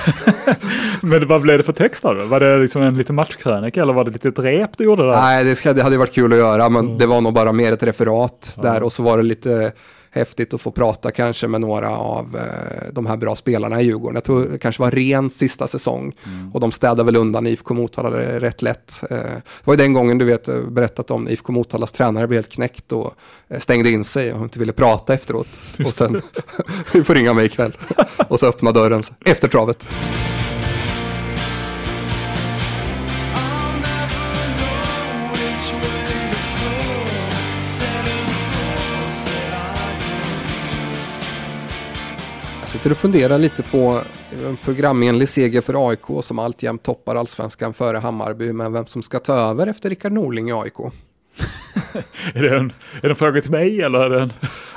Men vad blev det för text då? Var det liksom en liten matchkrönika eller var det lite ett rep du gjorde där? Nej, det, ska, det hade varit kul att göra, men mm. det var nog bara mer ett referat ja. där och så var det lite häftigt att få prata kanske med några av eh, de här bra spelarna i Djurgården. Jag tror det kanske var ren sista säsong mm. och de städade väl undan I F K Motala rätt lätt. Eh, det var ju den gången du vet berättat om I F K Motalas tränare blev helt knäckt och eh, stängde in sig och inte ville prata efteråt. Och sen, vi får ringa mig ikväll. Och så öppna dörren efter travet. Jag sitter och funderar lite på en programenlig seger för A I K som alltjämt toppar allsvenskan före Hammarby, men vem som ska ta över efter Rickard Norling i A I K. är, det en, är det en fråga till mig eller är det en...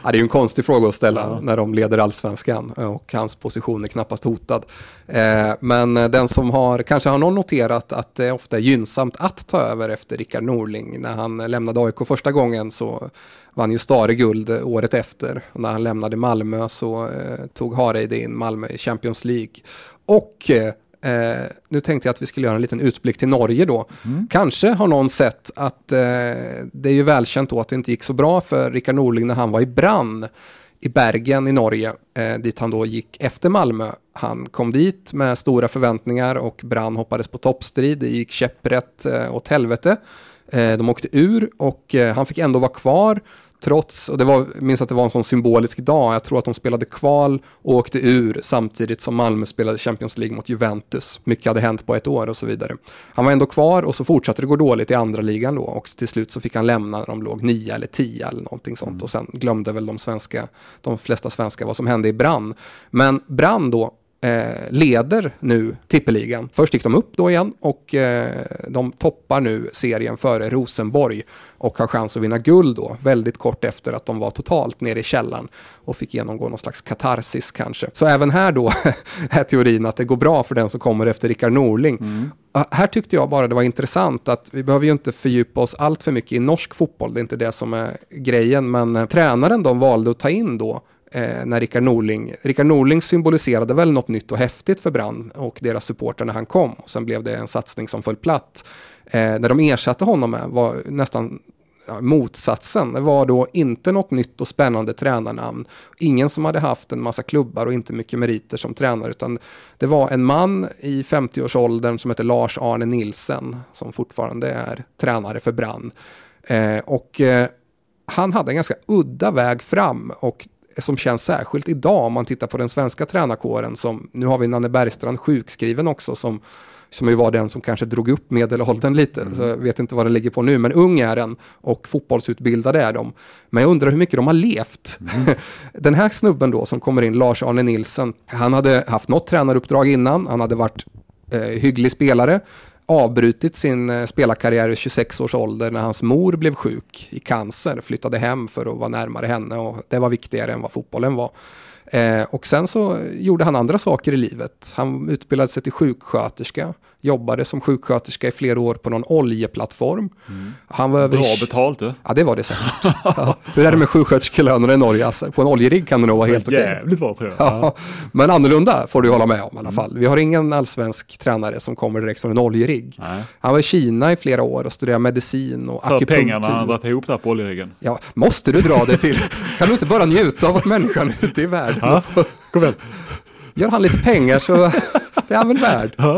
Ja, det är ju en konstig fråga att ställa ja. när de leder allsvenskan och hans position är knappast hotad. Eh, men den som har, kanske har någon noterat att det ofta är gynnsamt att ta över efter Rickard Norling. När han lämnade A I K första gången så vann ju Stare guld året efter. Och när han lämnade Malmö så eh, tog Hareid in Malmö i Champions League. Och eh, nu tänkte jag att vi skulle göra en liten utblick till Norge då. Mm. Kanske har någon sett att eh, det är ju välkänt då att det inte gick så bra för Rickard Norling när han var i Brann i Bergen i Norge, eh, dit han då gick efter Malmö. Han kom dit med stora förväntningar och Brann hoppades på toppstrid. Det gick käpprätt eh, åt helvete. Eh, de åkte ur och eh, han fick ändå vara kvar. Trots, och det var, minns att det var en sån symbolisk dag. Jag tror att de spelade kval och åkte ur samtidigt som Malmö spelade Champions League mot Juventus. Mycket hade hänt på ett år och så vidare. Han var ändå kvar och så fortsatte det gå dåligt i andra ligan då. Och till slut så fick han lämna när de låg nio eller tio eller någonting sånt. Mm. Och sen glömde väl de svenska, de flesta svenskar vad som hände i Brann. Men Brann då Eh, leder nu tippeligan. Först gick de upp då igen och eh, de toppar nu serien före Rosenborg och har chans att vinna guld då, väldigt kort efter att de var totalt nere i källan och fick genomgå någon slags katarsis kanske. Så även här då är teorin att det går bra för den som kommer efter Rickard Norling. Mm. Här tyckte jag bara det var intressant att vi behöver ju inte fördjupa oss allt för mycket i norsk fotboll, det är inte det som är grejen, men eh, tränaren de valde att ta in då Eh, när Rickard Norling, Rickard Norling symboliserade väl något nytt och häftigt för Brann och deras supporter när han kom. Och sen blev det en satsning som föll platt. Eh, när de ersatte honom med var nästan ja, motsatsen. Det var då inte något nytt och spännande tränarnamn. Ingen som hade haft en massa klubbar och inte mycket meriter som tränare, utan det var en man i femtio-årsåldern som heter Lars Arne Nielsen som fortfarande är tränare för Brann. Eh, och eh, han hade en ganska udda väg fram och som känns särskilt idag om man tittar på den svenska tränarkåren som, nu har vi Nanne Bergstrand sjukskriven också som, som ju var den som kanske drog upp medelåldern lite, mm. så jag vet inte vad det ligger på nu, men ung är den och fotbollsutbildade är de, men jag undrar hur mycket de har levt. Mm. Den här snubben då som kommer in, Lars Arne Nielsen, han hade haft något tränaruppdrag innan, han hade varit eh, hygglig spelare, avbrutit sin eh, spelarkarriär i tjugosex års ålder när hans mor blev sjuk i cancer, flyttade hem för att vara närmare henne och det var viktigare än vad fotbollen var. Eh, och sen så gjorde han andra saker i livet. Han utbildade sig till sjuksköterska, jobbade som sjuksköterska i flera år på någon oljeplattform. Mm. Han var över... Bra betalt du. Ja, det var det säkert. Ja. Hur är det med sjuksköterskelönerna i Norge? Alltså, på en oljerigg kan det nog vara helt okej. Jävligt bra tror jag. Ja. Men annorlunda får du hålla med om i alla fall. Mm. Vi har ingen allsvensk tränare som kommer direkt från en oljerigg. Nej. Han var i Kina i flera år och studerade medicin och för akupunktur. Pengarna han dragit ihop där på oljeriggen. Ja, måste du dra det till? Kan du inte bara njuta av att människan är ute i världen? Ja, kom igen. Gör han lite pengar så det är han väl värd. Ja.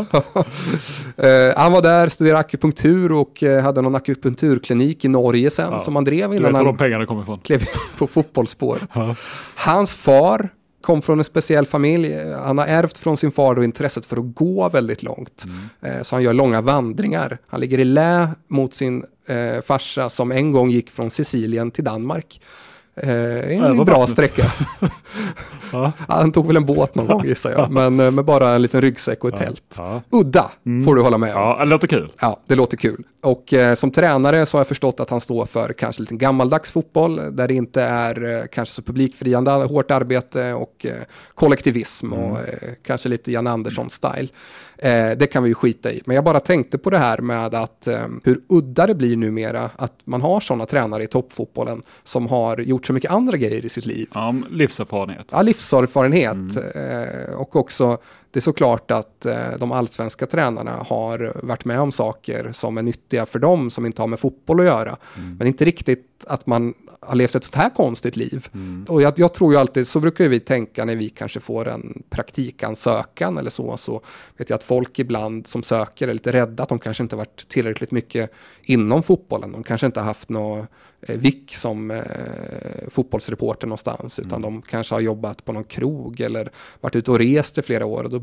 uh, han var där, studerade akupunktur och uh, hade någon akupunkturklinik i Norge sen ja. som han drev innan han de pengarna kom ifrån. Klev på fotbollsspåret. Ja. Hans far kom från en speciell familj. Han har ärvt från sin far då intresset för att gå väldigt långt. Mm. Uh, så han gör långa vandringar. Han ligger i lä mot sin uh, farsa som en gång gick från Sicilien till Danmark. Eh, en ja, bra vattnet. Sträcka. Ja. Han tog väl en båt någon gång gissar jag. Men med bara en liten ryggsäck och ett ja. tält. Ja. Udda mm. får du hålla med om. Ja, det låter kul. Ja, det låter kul. Och eh, som tränare så har jag förstått att han står för kanske lite gammaldags fotboll. Där det inte är eh, kanske så publikfriande, hårt arbete och eh, kollektivism. Mm. Och eh, kanske lite Jan Andersson-style. Eh, det kan vi ju skita i. Men jag bara tänkte på det här med att eh, hur udda det blir numera att man har sådana tränare i toppfotbollen som har gjort så mycket andra grejer i sitt liv. Ja, livserfarenhet. Ja, livserfarenhet. Mm. Eh, och också, det är såklart att eh, de allsvenska tränarna har varit med om saker som är nyttiga för dem som inte har med fotboll att göra. Mm. Men inte riktigt att man har levt ett sånt här konstigt liv. Mm. Och jag, jag tror ju alltid, så brukar vi tänka när vi kanske får en praktikansökan eller så, så vet jag att folk ibland som söker är lite rädda att de kanske inte varit tillräckligt mycket inom fotbollen. De kanske inte har haft någon eh, vick som eh, fotbollsreporter någonstans, utan mm. de kanske har jobbat på någon krog eller varit ute och rest i flera år, och då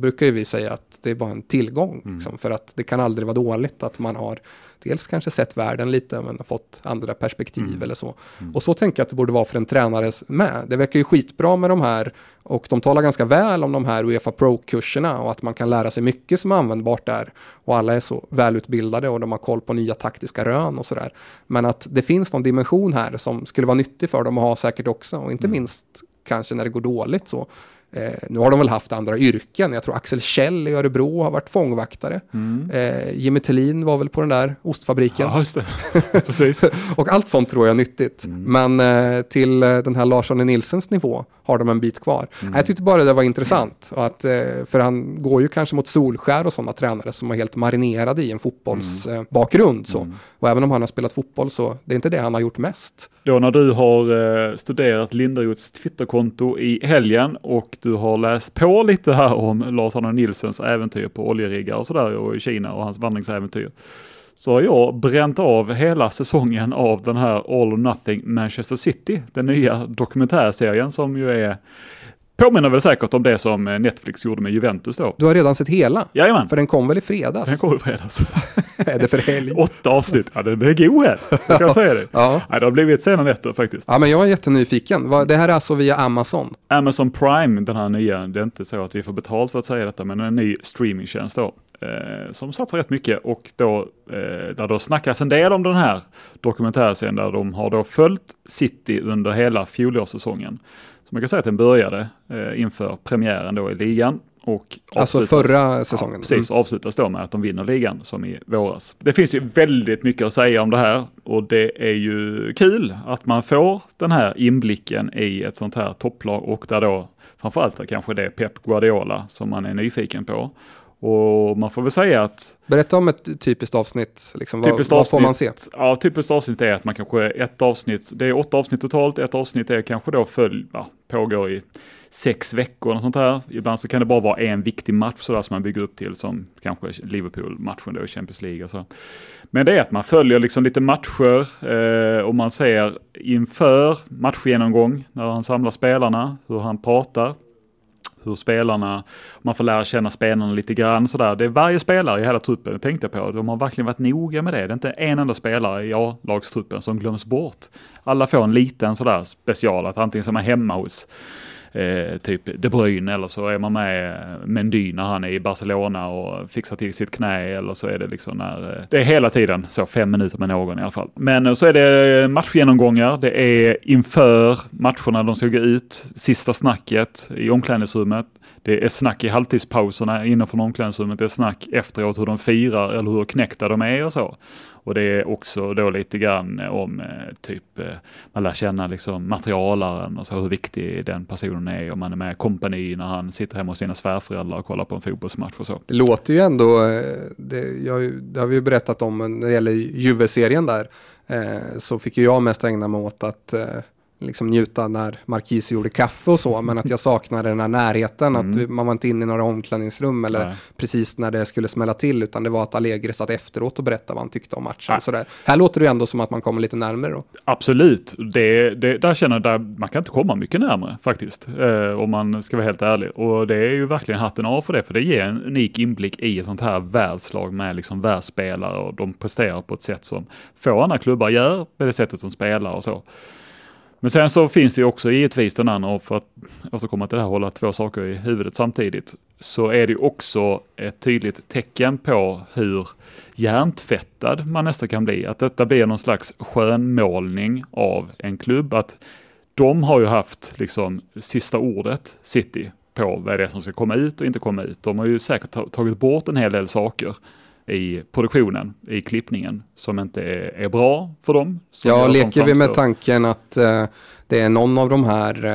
brukar ju vi säga att det är bara en tillgång. Mm. Liksom, för att det kan aldrig vara dåligt att man har dels kanske sett världen lite men har fått andra perspektiv mm. eller så. Mm. Och så tänker jag att det borde vara för en tränare med. Det verkar ju skitbra med de här och de talar ganska väl om de här UEFA Pro-kurserna och att man kan lära sig mycket som är användbart där. Och alla är så välutbildade och de har koll på nya taktiska rön och sådär. Men att det finns någon dimension här som skulle vara nyttig för dem att ha säkert också. Och inte mm. minst kanske när det går dåligt så. Eh, nu har de väl haft andra yrken. Jag tror Axel Kjell i Örebro har varit fångvaktare. Mm. Eh, Jimmy Tillin var väl på den där ostfabriken. Ja, just det. Precis. Och allt sånt tror jag är nyttigt. Mm. Men eh, till eh, den här Larsson Nilssons nivå har de en bit kvar. Mm. Jag tyckte bara det var intressant. Och att, eh, för han går ju kanske mot Solskär och sådana tränare som är helt marinerade i en fotbollsbakgrund. Mm. Eh, så. Mm. Och även om han har spelat fotboll så det är inte det han har gjort mest. Då när du har eh, studerat Linderoths Twitterkonto i helgen och du har läst på lite här om Lars-Arne Nilssons äventyr på oljeriggar och sådär och i Kina och hans vandringsäventyr, så har jag bränt av hela säsongen av den här All or Nothing Manchester City, den nya dokumentärserien som ju är påminner väl säkert om det som Netflix gjorde med Juventus då. Du har redan sett hela? Jajamän. För den kom väl i fredags? Den kom i fredags. Är det för helg? Åtta avsnitt. Ja, det är god här. Kan jag säga det? Ja. Nej, det har blivit sena nätter faktiskt. Ja, men jag är jättenyfiken. Det här är alltså via Amazon? Amazon Prime, den här nya. Det är inte så att vi får betalt för att säga detta, men en ny streamingtjänst då. Eh, som satsar rätt mycket och då, eh, där då snackas en del om den här dokumentärserien där de har då följt City under hela fjolårssäsongen. Så man kan säga att den började eh, inför premiären då i ligan. Och alltså förra säsongen. Ja, precis, avslutas då med att de vinner ligan som i våras. Det finns ju väldigt mycket att säga om det här och det är ju kul att man får den här inblicken i ett sånt här topplag och där då framförallt kanske det är Pep Guardiola som man är nyfiken på. Och man får väl säga att... Berätta om ett typiskt avsnitt. Liksom, typiskt vad, avsnitt, vad får man se? Ja, typiskt avsnitt är att man kanske ett avsnitt, det är åtta avsnitt totalt, ett avsnitt är kanske då följ, ja, pågår i sex veckor och sånt här. Ibland så kan det bara vara en viktig match sådär som man bygger upp till som kanske Liverpool-matchen då i Champions League och så. Men det är att man följer liksom lite matcher eh, och man ser inför matchgenomgång när han samlar spelarna, hur han pratar. Hur spelarna, man får lära känna spelarna lite grann sådär. Det är varje spelare i hela truppen, tänkte jag på. De har verkligen varit noga med det. Det är inte en enda spelare i A-lagstruppen som glöms bort. Alla får en liten sådär special, att antingen som är hemma hos eh, typ De Bruyne eller så är man med Mendy när han är i Barcelona och fixar till sitt knä eller så är det liksom när, eh, det är hela tiden så fem minuter med någon i alla fall. Men så är det matchgenomgångar, det är inför matcherna de ska gå ut, sista snacket i omklädningsrummet. Det är snack i halvtidspauserna innanför omklädningsrummet, det är snack efteråt hur de firar eller hur knäckta de är och så. Och det är också då lite grann om eh, typ, eh, man lär känna liksom materialaren och så hur viktig den personen är om man är med i kompani när han sitter hemma hos sina svärföräldrar och kollar på en fotbollsmatch och så. Det låter ju ändå, det, jag, det har vi ju berättat om när det gäller Juve-serien där, eh, så fick ju jag mest ägna mig åt att eh, liksom njuta när Marquise gjorde kaffe och så, men att jag saknade den här närheten, mm. att man var inte inne i några omklädningsrum eller Nej. precis när det skulle smälla till, utan det var att Allegri satt efteråt och berättade vad han tyckte om matchen. Sådär. Här låter det ändå som att man kommer lite närmare då. Absolut, det, det, där känner jag, där, man kan inte komma mycket närmare faktiskt, eh, om man ska vara helt ärlig. Och det är ju verkligen hatten av för det, för det ger en unik inblick i ett sånt här världslag med liksom världsspelare och de presterar på ett sätt som få andra klubbar gör på det sättet som spelar och så. Men sen så finns det ju också givetvis den andra, och för att återkomma till det här, hålla två saker i huvudet samtidigt, så är det ju också ett tydligt tecken på hur hjärntvättad man nästan kan bli. Att detta blir någon slags skönmålning av en klubb. Att de har ju haft liksom sista ordet, City, på vad det är som ska komma ut och inte komma ut. De har ju säkert tagit bort en hel del saker i produktionen, i klippningen, som inte är, är bra för dem. Ja, leker vi med tanken att eh, det är någon av de här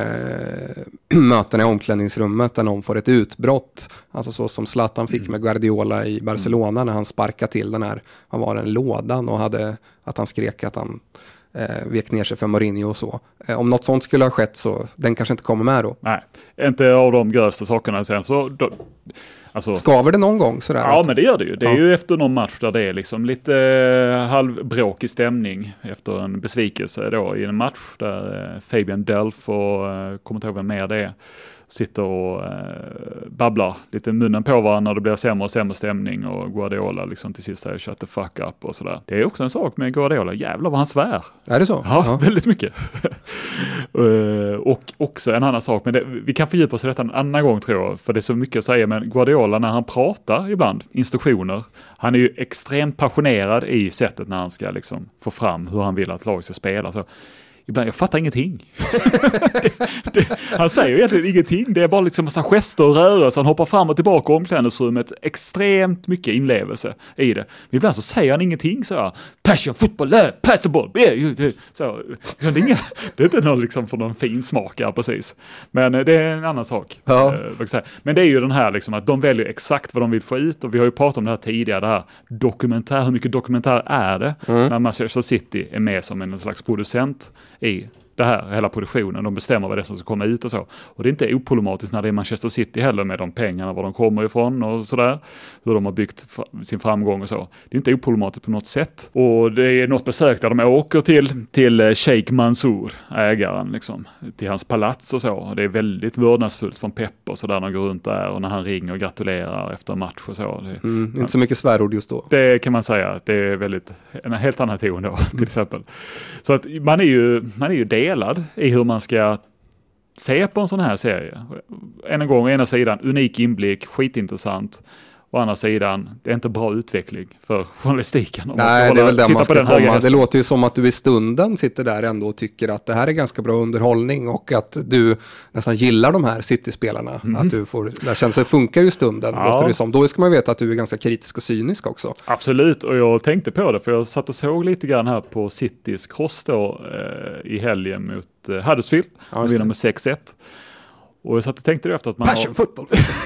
eh, mötena i omklädningsrummet där någon får ett utbrott, alltså så som Zlatan fick mm. med Guardiola i Barcelona mm. när han sparkade till den här, han var en lådan och hade, att han skrek att han eh, vek ner sig för Mourinho och så. Eh, om något sånt skulle ha skett så den kanske inte kommer med då. Nej, inte av de grövsta sakerna sen. Så då, Alltså, skaver det någon gång sådär? Ja, men det gör det ju. Det är ja. ju efter någon match där det är liksom lite eh, halvbråkig stämning efter en besvikelse då i en match där eh, Fabian Delph och eh, kommer inte ihåg vem mer det är, sitter och eh, babblar lite munnen på varandra när det blir sämre och sämre stämning och Guardiola liksom till sist säger shut the fuck up och sådär. Det är också en sak med Guardiola. Jävlar vad han svär. Är det så? Ja, ja. väldigt mycket. uh, och också en annan sak, men det, vi kan fördjupa oss i detta en annan gång tror jag, för det är så mycket att säga, men Guardiola när han pratar ibland, instruktioner, han är ju extremt passionerad i sättet när han ska liksom få fram hur han vill att laget ska spela. Så ibland, jag fattar ingenting. det, det, han säger egentligen ingenting. Det är bara liksom massa gester och rörelser. Han hoppar fram och tillbaka i omklädningsrummet. Extremt mycket inlevelse i det. Men ibland så säger han ingenting så här. Passion, fotboll, pass the ball. Så, liksom, det, är inga, det är inte någon liksom för någon fin smak här precis. Men det är en annan sak. Ja. Men det är ju den här liksom att de väljer exakt vad de vill få ut. Och vi har ju pratat om det här tidigare. Det här dokumentär. Hur mycket dokumentär är det? Mm. När Manchester City är med som en slags producent i det här, hela produktionen. De bestämmer vad det är som ska komma ut och så. Och det är inte oproblematiskt när det är Manchester City heller med de pengarna, var de kommer ifrån och sådär. Hur de har byggt sin framgång och så. Det är inte oproblematiskt på något sätt. Och det är något besök där de åker till, till Sheikh Mansour, ägaren liksom, till hans palats och så. Och det är väldigt vördnadsfullt från Pep och sådär när han går runt där och när han ringer och gratulerar efter en match och så. Det, mm, inte så mycket svärord just då. Det kan man säga att det är väldigt, en helt annan ton då till exempel. Så att man är ju, man är ju delad i hur man ska se på en sån här serie. En gång, å ena sidan, unik inblick, skitintressant. Å andra sidan, det är inte bra utveckling för journalistiken. Om Nej, man ska det är väl där man ska komma. Det låter ju som att du i stunden sitter där ändå och tycker att det här är ganska bra underhållning och att du nästan gillar de här City-spelarna. Mm. Att du får, där känns det funkar ju i stunden. Ja. Låter det som. Då ska man veta att du är ganska kritisk och cynisk också. Absolut, och jag tänkte på det för jag satt och såg lite grann här på Citys cross då eh, i helgen mot eh, Huddersfield. Ja, vinner med sex ett. Och jag satt och tänkte efter att man Passion har... football.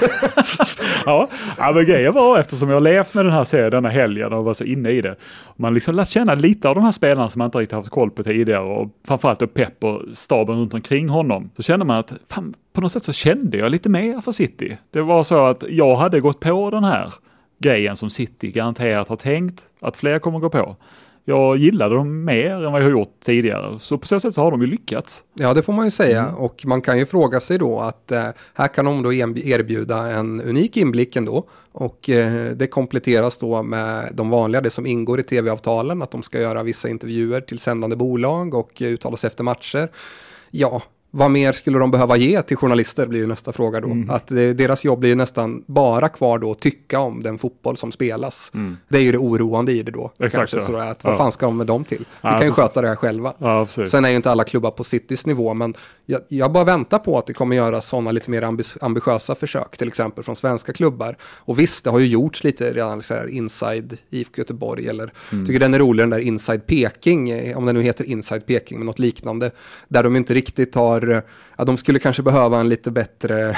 ja, ja, men grejen var eftersom jag har levt med den här serien denna helgen och var så inne i det. Man liksom lärt känna lite av de här spelarna som man inte riktigt haft koll på tidigare och framförallt då Pep och staben runt omkring honom. Så kände man att fan, på något sätt så kände jag lite mer för City. Det var så att jag hade gått på den här grejen som City garanterat har tänkt att fler kommer gå på. Jag gillade dem mer än vad jag har gjort tidigare. Så på så sätt så har de ju lyckats. Ja, det får man ju säga. Mm. Och man kan ju fråga sig då att eh, här kan de då erbjuda en unik inblick ändå. Och eh, det kompletteras då med de vanliga, det som ingår i tv-avtalen. Att de ska göra vissa intervjuer till sändande bolag och eh, uttala sig efter matcher. Ja, vad mer skulle de behöva ge till journalister blir ju nästa fråga då. Mm. Att det, deras jobb blir ju nästan bara kvar då att tycka om den fotboll som spelas. Mm. Det är ju det oroande i det då. Exakt. Kanske, så att, vad ja. fan ska de med dem till? Vi ja, kan ju precis. sköta det här själva. Ja, sen är ju inte alla klubbar på Citys nivå, men jag, jag bara väntar på att det kommer göras sådana lite mer ambi- ambitiösa försök, till exempel från svenska klubbar. Och visst, det har ju gjorts lite redan så här inside I F K Göteborg, eller mm. tycker den är rolig, den där inside Peking, om den nu heter inside Peking, men något liknande, där de inte riktigt har, ja, de skulle kanske behöva en lite bättre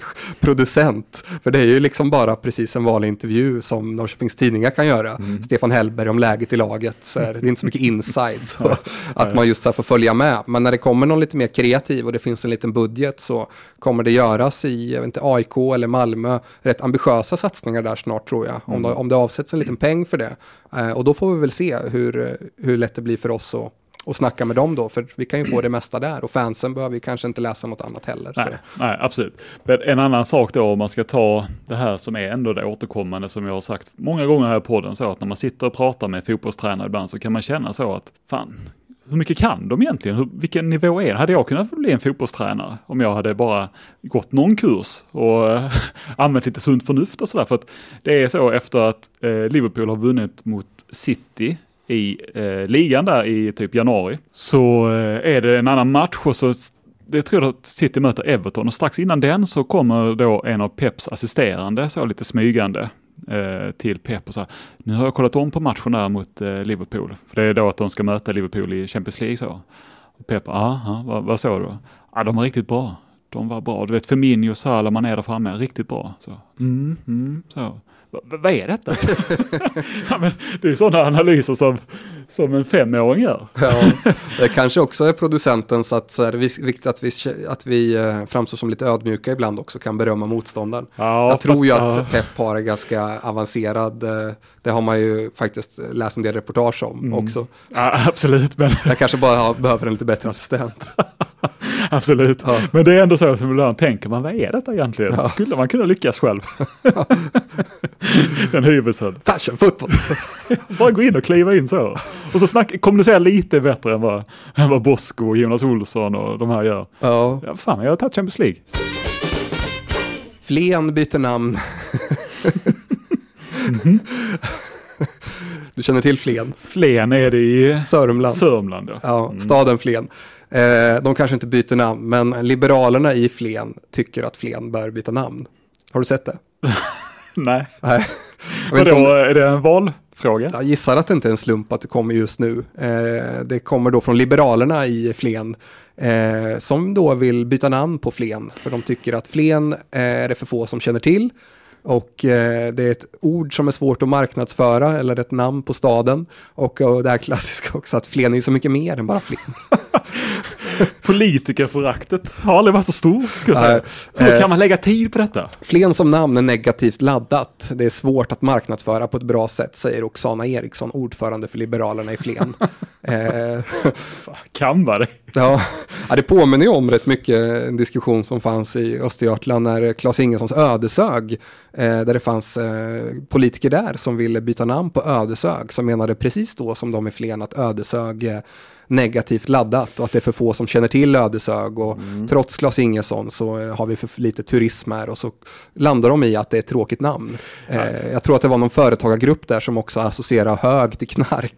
producent, för det är ju liksom bara precis en vanlig intervju som Norrköpings tidningar kan göra. Mm. Stefan Hellberg om läget i laget, så är det, det är inte så mycket inside så att man just så här får följa med, men när det kommer någon lite mer kreativ och det finns en liten budget så kommer det göras i, jag vet inte, A I K eller Malmö, rätt ambitiösa satsningar där snart tror jag, om, mm. det, om det avsätts en liten peng för det, eh, och då får vi väl se hur, hur lätt det blir för oss att och snacka med dem då, för vi kan ju få det mesta där och fansen behöver ju kanske inte läsa något annat heller. Nej, så. nej, absolut. Men en annan sak då, om man ska ta det här som är ändå det återkommande som jag har sagt många gånger här på podden, så att när man sitter och pratar med fotbollstränare ibland så kan man känna så att fan, hur mycket kan de egentligen? Hur, vilken nivå är det? Hade jag kunnat bli en fotbollstränare om jag hade bara gått någon kurs och äh, använt lite sunt förnuft och sådär? För att det är så efter att äh, Liverpool har vunnit mot City i eh, ligan där i typ januari, så eh, är det en annan match och så det tror jag att City möter Everton och strax innan den så kommer då en av Peps assisterande så lite smygande eh, till Pep och så här, nu har jag kollat om på matchen där mot eh, Liverpool, för det är då att de ska möta Liverpool i Champions League så. Och Pep, aha, vad, vad sa du då? Ja, de var riktigt bra. De var bra. Du vet, Firmino och Salah, man är där framme, riktigt bra. Så, Mm, mm, så. V- vad är detta? Ja, men det är sådana analyser som, som en femåring gör. Ja, det kanske också är producentens att så är det viktigt att vi, att vi framstår som lite ödmjuka ibland också, kan berömma motståndaren. Ja, jag tror fast, ju att ja. Pep har en ganska avancerad, det har man ju faktiskt läst en del reportage om mm. också. Ja, absolut. Men... jag kanske bara har, behöver en lite bättre assistent. Absolut. Ja. Men det är ändå så att ibland tänker man, vad är detta egentligen? Ja. Skulle man kunna lyckas själv? Ja. Den huvudsen. Fashion, fotboll. Bara gå in och kliva in så. Och så snack, kommunicera lite bättre än vad, än vad Bosko och Jonas Olsson och de här gör. Ja. Ja, fan, jag har tagit Champions League. Flen byter namn. Mm-hmm. Du känner till Flen? Flen är det i Sörmland. Sörmland ja. Ja, mm. staden Flen. Eh, de kanske inte byter namn, men Liberalerna i Flen tycker att Flen bör byta namn. Har du sett det? Nej. Nej. Vadå, om... är det en valfråga? Jag gissar att det inte är en slump att det kommer just nu. Eh, det kommer då från Liberalerna i Flen eh, som då vill byta namn på Flen. För de tycker att Flen eh, är det för få som känner till. Och eh, det är ett ord som är svårt att marknadsföra, eller ett namn på staden. Och, och det här klassiska också, att Flen är ju så mycket mer än bara Flen. Politikerföraktet har aldrig varit så stort, ska jag säga. Äh, Hur kan man lägga tid på detta? Flen som namn är negativt laddat. Det är svårt att marknadsföra på ett bra sätt, säger Oksana Eriksson, ordförande för Liberalerna i Flen. eh, kan vara det. Ja, ja, det påminner ju om rätt mycket en diskussion som fanns i Östergötland när Claes Ingessons Ödeshög, eh, där det fanns eh, politiker där som ville byta namn på Ödeshög, som menade precis då som de i Flen att Ödeshög eh, negativt laddat och att det är för få som känner till Ödeshög och mm. trots Claes Ingesson så eh, har vi för lite turism här och så landar de i att det är ett tråkigt namn. Eh, jag tror att det var någon företagargrupp där som också associerar hög till knark.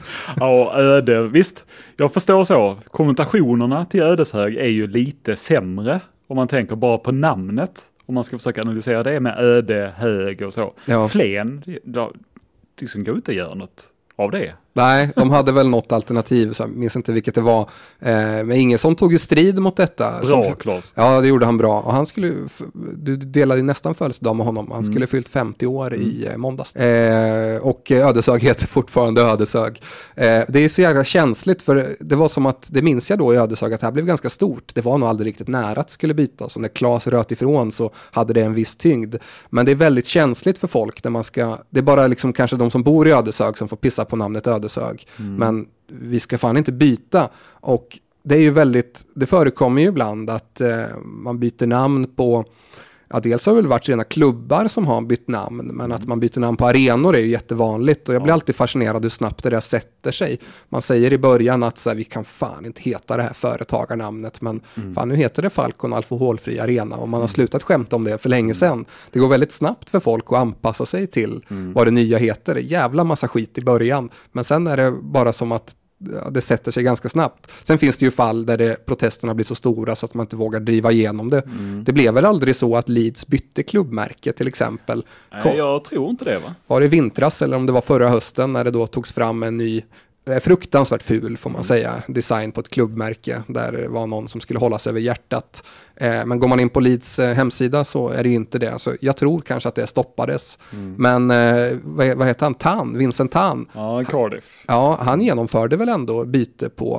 Ja, öde, visst. Jag förstår så. Kommentationerna till Ödeshög är ju lite sämre om man tänker bara på namnet. Om man ska försöka analysera det med öde, hög och så. Ja. Flen, det liksom går inte att göra något av det. Nej, de hade väl något alternativ, så jag minns inte vilket det var. Eh, men Ingesson tog ju strid mot detta. Bra, Claes. Ja, det gjorde han bra. Och han skulle, du delade ju nästan födelsedag med honom. Han mm. skulle fyllt femtio år mm. i eh, måndags. Eh, och Ödeshög heter fortfarande Ödeshög. Eh, det är så jävla känsligt, för det var som att, det minns jag då i Ödeshög, att det här blev ganska stort. Det var nog aldrig riktigt nära att det skulle byta. Så när Claes röt ifrån så hade det en viss tyngd. Men det är väldigt känsligt för folk när man ska, det är bara liksom kanske de som bor i Ödeshög som får pissa på namnet Ödeshög. Mm. Men vi ska fan inte byta. Och det är ju väldigt, det förekommer ju ibland att eh, man byter namn på, ja, dels har det väl varit rena klubbar som har bytt namn, men mm. att man byter namn på arenor är ju jättevanligt och jag blir ja. alltid fascinerad hur snabbt det där sätter sig. Man säger i början att så här, vi kan fan inte heta det här företagarnamnet, men mm. fan, nu heter det Falcon alkoholfri arena och man har slutat skämta om det för länge sedan. Det går väldigt snabbt för folk att anpassa sig till mm. vad det nya heter. Det är jävla massa skit i början, men sen är det bara som att ja, det sätter sig ganska snabbt. Sen finns det ju fall där det, protesterna blir så stora så att man inte vågar driva igenom det. Mm. Det blev väl aldrig så att Leeds bytte klubbmärke till exempel? Nej, jag tror inte det, va? Var det vintras eller om det var förra hösten när det då togs fram en ny, fruktansvärt ful får man säga, design på ett klubbmärke där det var någon som skulle hålla sig över hjärtat. Eh, men går man in på Leeds eh, hemsida så är det inte det. Så jag tror kanske att det stoppades. Mm. Men eh, vad, vad heter han? Tan, Vincent Tan. Ja, Cardiff. Ja, han genomförde väl ändå byte på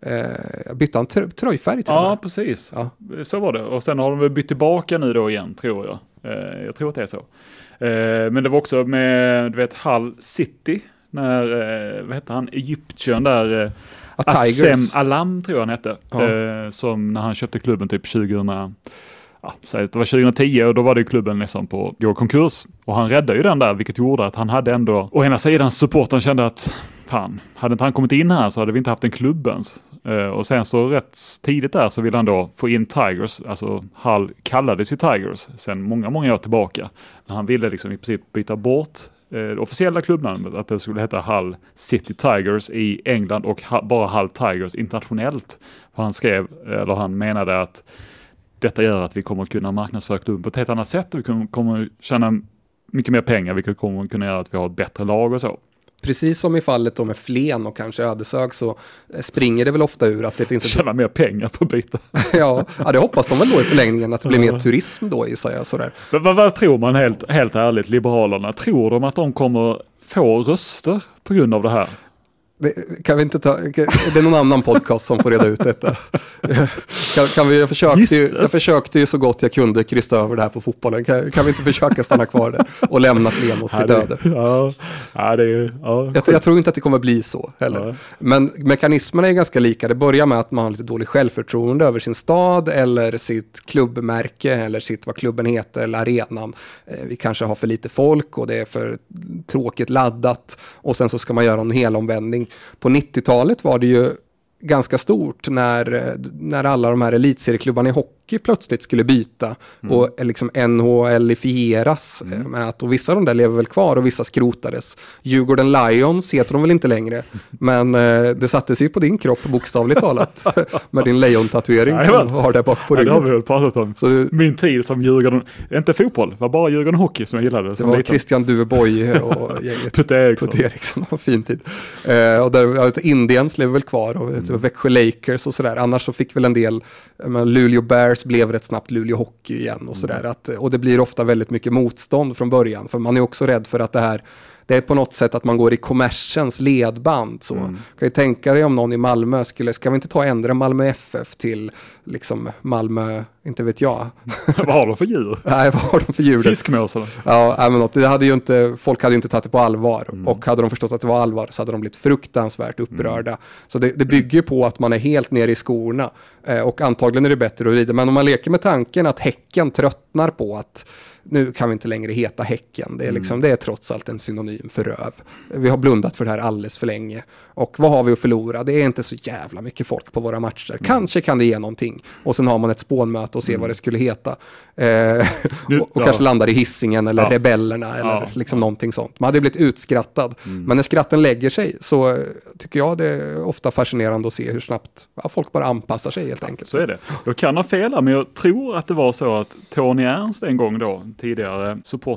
eh, bytte han tr- tröjfärg till Ja, precis. Ja. Så var det. Och sen har de väl bytt tillbaka nu då igen, tror jag. Eh, jag tror att det är så. Eh, men det var också med, du vet, Hull City. När, eh, vad heter han, Egyptiern där, eh, Assem Alam tror jag han hette, ja. eh, som när han köpte klubben typ tjugo, ja, så det var tjugohundratio och då var det klubben liksom på gå konkurs och han räddade ju den där, vilket gjorde att han hade ändå, å ena sidan supporten kände att fan, hade inte han kommit in här så hade vi inte haft en klubbens. Uh, och sen så rätt tidigt där så ville han då få in Tigers, alltså Hull kallades ju Tigers sen många, många år tillbaka. Men han ville liksom i princip byta bort uh, officiella klubbnamnet, att det skulle heta Hull City Tigers i England och ha, bara Hull Tigers internationellt. För han skrev, eller han menade att detta gör att vi kommer att kunna marknadsföra klubben på ett helt annat sätt och vi kommer, kommer att tjäna mycket mer pengar, vilket kommer att kunna göra att vi har ett bättre lag och så. precis som i fallet då med Flen och kanske Ödeshög så springer det väl ofta ur att det finns... Tjäna ett... mer pengar på byta. ja, ja, det hoppas de väl då i förlängningen att det blir mer turism då i sig. Sådär. Men vad, vad tror man helt, helt ärligt, Liberalerna? Tror de att de kommer få röster på grund av det här? Kan vi inte ta, det är någon annan podcast som får reda ut detta. Kan, kan vi, jag, försökte ju, jag försökte ju så gott jag kunde krysta över det här på fotbollen. Kan, kan vi inte försöka stanna kvar där och lämna Flen åt sitt öde? Ja, ja, det är, ja. jag, jag tror inte att det kommer bli så heller. Ja. Men mekanismerna är ganska lika. Det börjar med att man har lite dålig självförtroende över sin stad eller sitt klubbmärke eller sitt vad klubben heter eller arenan. Vi kanske har för lite folk och det är för tråkigt laddat och sen så ska man göra en helomvändning. På nittiotalet var det ju ganska stort när, när alla de här elitserieklubbarna i hockey plötsligt skulle byta mm. och liksom N H L-ifieras mm. med att, och vissa av de där lever väl kvar och vissa skrotades. Djurgården Lions heter de väl inte längre, men eh, det sattes ju på din kropp bokstavligt talat med din lejon-tatuering som du har där bak på ryggen. Ja, det har vi väl pratat om. Så det, Min tid som Djurgården, inte fotboll, det var bara Djurgården hockey som jag gillade. Det var liten. Christian Duveboy och gänget. Putte Eriksson. Putte Eriksson, var fin tid. Eh, och där, Indians lever väl kvar och mm. Växjö Lakers och sådär. Annars så fick väl en del, men Luleå Bears blev rätt snabbt Luleå Hockey igen och sådär. Att, och det blir ofta väldigt mycket motstånd från början. För man är också rädd för att det här, det är på något sätt att man går i kommersens ledband. Så. Mm. Kan ju tänka dig om någon i Malmö skulle, ska vi inte ta ändra Malmö F F till liksom Malmö, inte vet jag. Vad har de för djur? Nej, vad har de för djur? Fiskmåsarna. Ja, men något, det hade ju inte, folk hade ju inte tagit det på allvar. Mm. Och hade de förstått att det var allvar så hade de blivit fruktansvärt upprörda. Mm. Så det, det bygger på att man är helt nere i skorna. Eh, och antagligen är det bättre att rida. Men om man leker med tanken att Häcken tröttnar på att nu kan vi inte längre heta Häcken. Det är, liksom, mm. det är trots allt en synonym för röv. Vi har blundat för det här alldeles för länge. Och vad har vi att förlora? Det är inte så jävla mycket folk på våra matcher. Mm. Kanske kan det ge någonting. Och sen har man ett spånmöte och ser mm. vad det skulle heta. Eh, nu, och och ja. kanske landar i Hisingen eller ja. Rebellerna eller ja. liksom ja. någonting sånt. Man hade blivit utskrattad. Mm. Men när skratten lägger sig så tycker jag det är ofta fascinerande att se hur snabbt ja, folk bara anpassar sig helt enkelt. Så är det. Jag kan ha fel, men jag tror att det var så att Tony Ernst en gång då, tidigare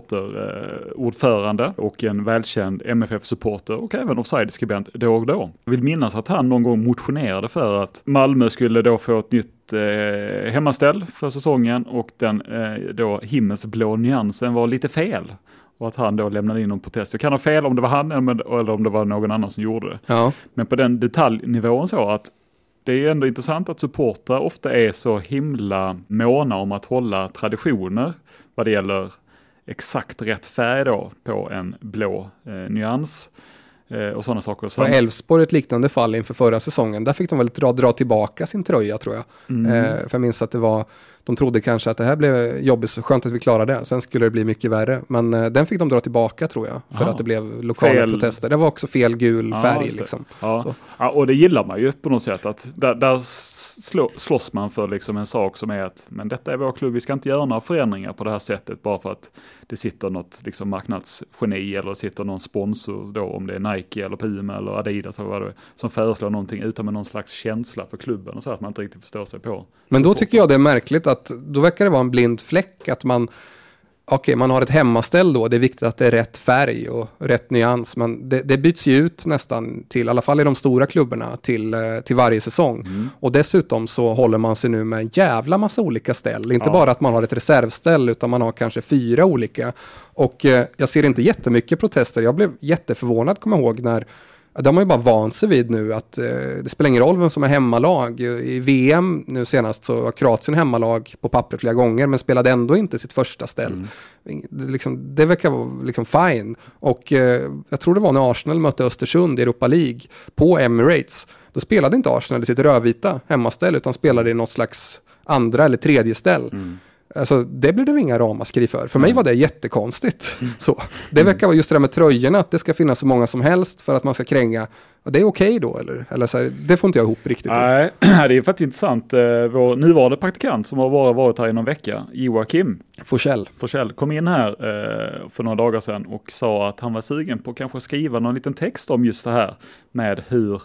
supporterordförande eh, och en välkänd M F F-supporter och även offside-skribent då och då. Jag vill minnas att han någon gång motionerade för att Malmö skulle då få ett nytt eh, hemmaställ för säsongen och den eh, då himmelsblå nyansen var lite fel. Och att han då lämnade in en protest. Jag kan ha fel om det var han eller om det var någon annan som gjorde det. Ja. Men på den detaljnivån så att det är ändå intressant att supportrar ofta är så himla måna om att hålla traditioner vad det gäller exakt rätt färg då på en blå eh, nyans eh, och sådana saker. Och Elfsborg ett liknande fall inför förra säsongen. Där fick de väl dra, dra tillbaka sin tröja tror jag. Mm. Eh, för jag minns att det var, de trodde kanske att det här blev jobbigt, så skönt att vi klarade det. Sen skulle det bli mycket värre. Men eh, den fick de dra tillbaka tror jag. För Aha. att det blev lokala fel. protester. Det var också fel gul ja, färg liksom. Ja. Ja, och det gillar man ju på något sätt. Att där, där slå, slåss man för liksom en sak som är att men detta är vår klubb, vi ska inte göra några förändringar på det här sättet bara för att det sitter något liksom marknadsgeni eller sitter någon sponsor då, om det är Nike eller Puma eller Adidas eller vad det är, som föreslår någonting utan med någon slags känsla för klubben och så att man inte riktigt förstår sig på. Men då tycker jag det är märkligt att då verkar det vara en blind fläck att man okej, okay, man har ett hemmaställ då, det är viktigt att det är rätt färg och rätt nyans, men det, det byts ju ut nästan till, i alla fall i de stora klubbarna, till, till varje säsong. Mm. Och dessutom så håller man sig nu med en jävla massa olika ställ. Inte ja. bara att man har ett reservställ, utan man har kanske fyra olika. Och eh, jag ser inte jättemycket protester. Jag blev jätteförvånad, kommer jag ihåg, när de har ju bara vant sig vid nu att eh, det spelar ingen roll vem som är hemmalag. I V M nu senast så var Kroatien hemmalag på papper flera gånger men spelade ändå inte sitt första ställ. Mm. Det, liksom, det verkar vara liksom fine. Och eh, jag tror det var när Arsenal mötte Östersund i Europa League på Emirates. Då spelade inte Arsenal i sitt rödvita hemmaställ utan spelade i något slags andra eller tredje ställ. Mm. Alltså, det blev det inga ramaskri för. För mig var det jättekonstigt. Mm. Så, det verkar vara just det där med tröjorna, att det ska finnas så många som helst för att man ska kränga. Och det är okej okay då, eller? eller så här, det får inte jag ihop riktigt. Nej, det är faktiskt intressant. Vår nuvarande praktikant som har bara varit här i någon vecka, Joakim Forsell. Forsell kom in här eh, för några dagar sedan och sa att han var sugen på att kanske skriva någon liten text om just det här med hur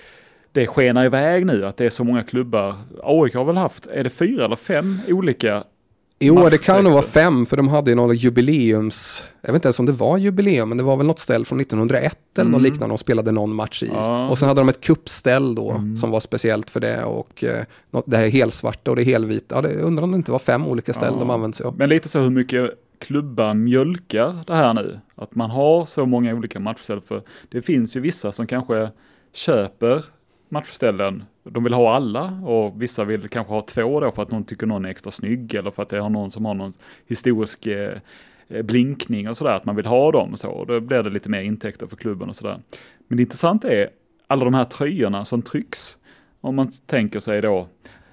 det skenar iväg nu, att det är så många klubbar. A I K har väl haft, är det fyra eller fem olika Jo, det kan nog vara fem, för de hade ju några jubileums, jag vet inte ens om det var jubileum, men det var väl något ställ från nittonhundraett eller mm. något liknande de spelade någon match i. Ja. Och sen hade de ett kuppställ då mm. som var speciellt för det, och eh, något, det här är helsvarta och det är helvita. Ja, det undrar om det inte var fem olika ställ ja. de använde sig av. Men lite så hur mycket klubbar mjölkar det här nu, att man har så många olika matchställ, för det finns ju vissa som kanske köper matchställen, de vill ha alla, och vissa vill kanske ha två då för att någon tycker någon är extra snygg, eller för att det har någon som har någon historisk eh, blinkning och sådär, att man vill ha dem och så, och då blir det lite mer intäkter för klubben och sådär. Men det intressanta är alla de här tröjorna som trycks, om man tänker sig då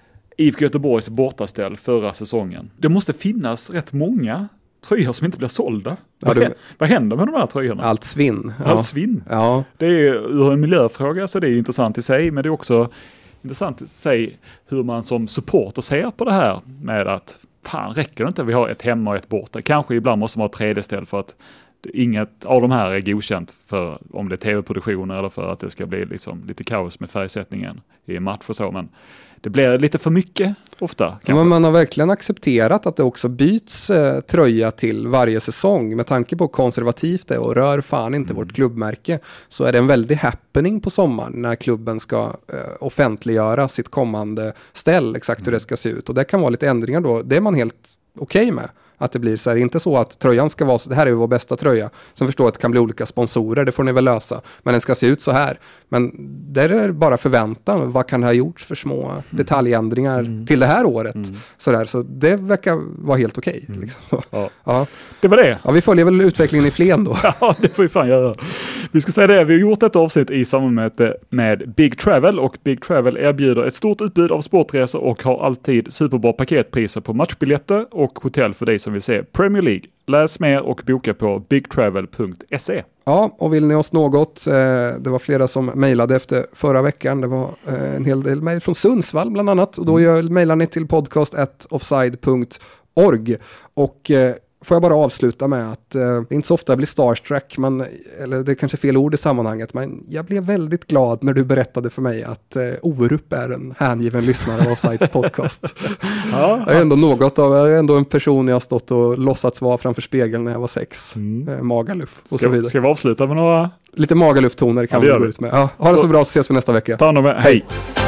I F K Göteborgs bortaställ förra säsongen. Det måste finnas rätt många tröjor som inte blir sålda. Ja, du... Vad händer med de här tröjorna? Allt svinn. Ja. Allt svinn. Ja. Det är ur en miljöfråga, så det är intressant i sig, men det är också intressant i sig hur man som supporter ser på det här med att fan, räcker det inte att vi har ett hemma och ett borta? Kanske ibland måste man ha tre D-ställ för att inget av de här är godkänt för om det är tv-produktioner eller för att det ska bli liksom lite kaos med färgsättningen i en match och så, men det blir lite för mycket ofta. Ja, men man har verkligen accepterat att det också byts eh, tröja till varje säsong, med tanke på konservativt det och rör fan inte mm. vårt klubbmärke, så är det en väldig happening på sommaren när klubben ska eh, offentliggöra sitt kommande ställ, exakt hur mm. det ska se ut, och det kan vara lite ändringar då, det är man helt okej okay med. Att det blir så här, inte så att tröjan ska vara så, det här är ju vår bästa tröja. Sen förstår jag att det kan bli olika sponsorer, det får ni väl lösa. Men den ska se ut så här. Men där är det bara förväntan. Vad kan det ha gjorts för små mm. detaljändringar mm. till det här året? Mm. Så, där, så det verkar vara helt okej. Okay, mm. liksom. ja. ja. Det var det. Ja, vi följer väl utvecklingen i Flen då. Ja, det får vi fan göra. Vi ska säga det, vi har gjort ett avsnitt i samarbete med Big Travel, och Big Travel erbjuder ett stort utbud av sportresor och har alltid superbra paketpriser på matchbiljetter och hotell för dig som vill se Premier League. Läs mer och boka på big travel punkt se. Ja, och vill ni oss något, eh, det var flera som mejlade efter förra veckan, det var eh, en hel del mejl från Sundsvall bland annat, och då mm. mejlar ni till podcast at offside punkt org, och eh, får jag bara avsluta med att eh, inte så ofta jag blir starstruck, men, eller det är kanske fel ord i sammanhanget, men jag blev väldigt glad när du berättade för mig att eh, Orup är en hängiven lyssnare av Offsides podcast. Ja, jag är ändå något av, jag är ändå en person jag har stått och låtsats vara framför spegeln när jag var sex. Mm. Eh, Magaluf och ska, så vidare. Ska vi avsluta med några? Lite Magaluf-toner kan ja, vi gå ut med. Ja, ha det så bra, så ses vi nästa vecka. Ta hand om er. Hej!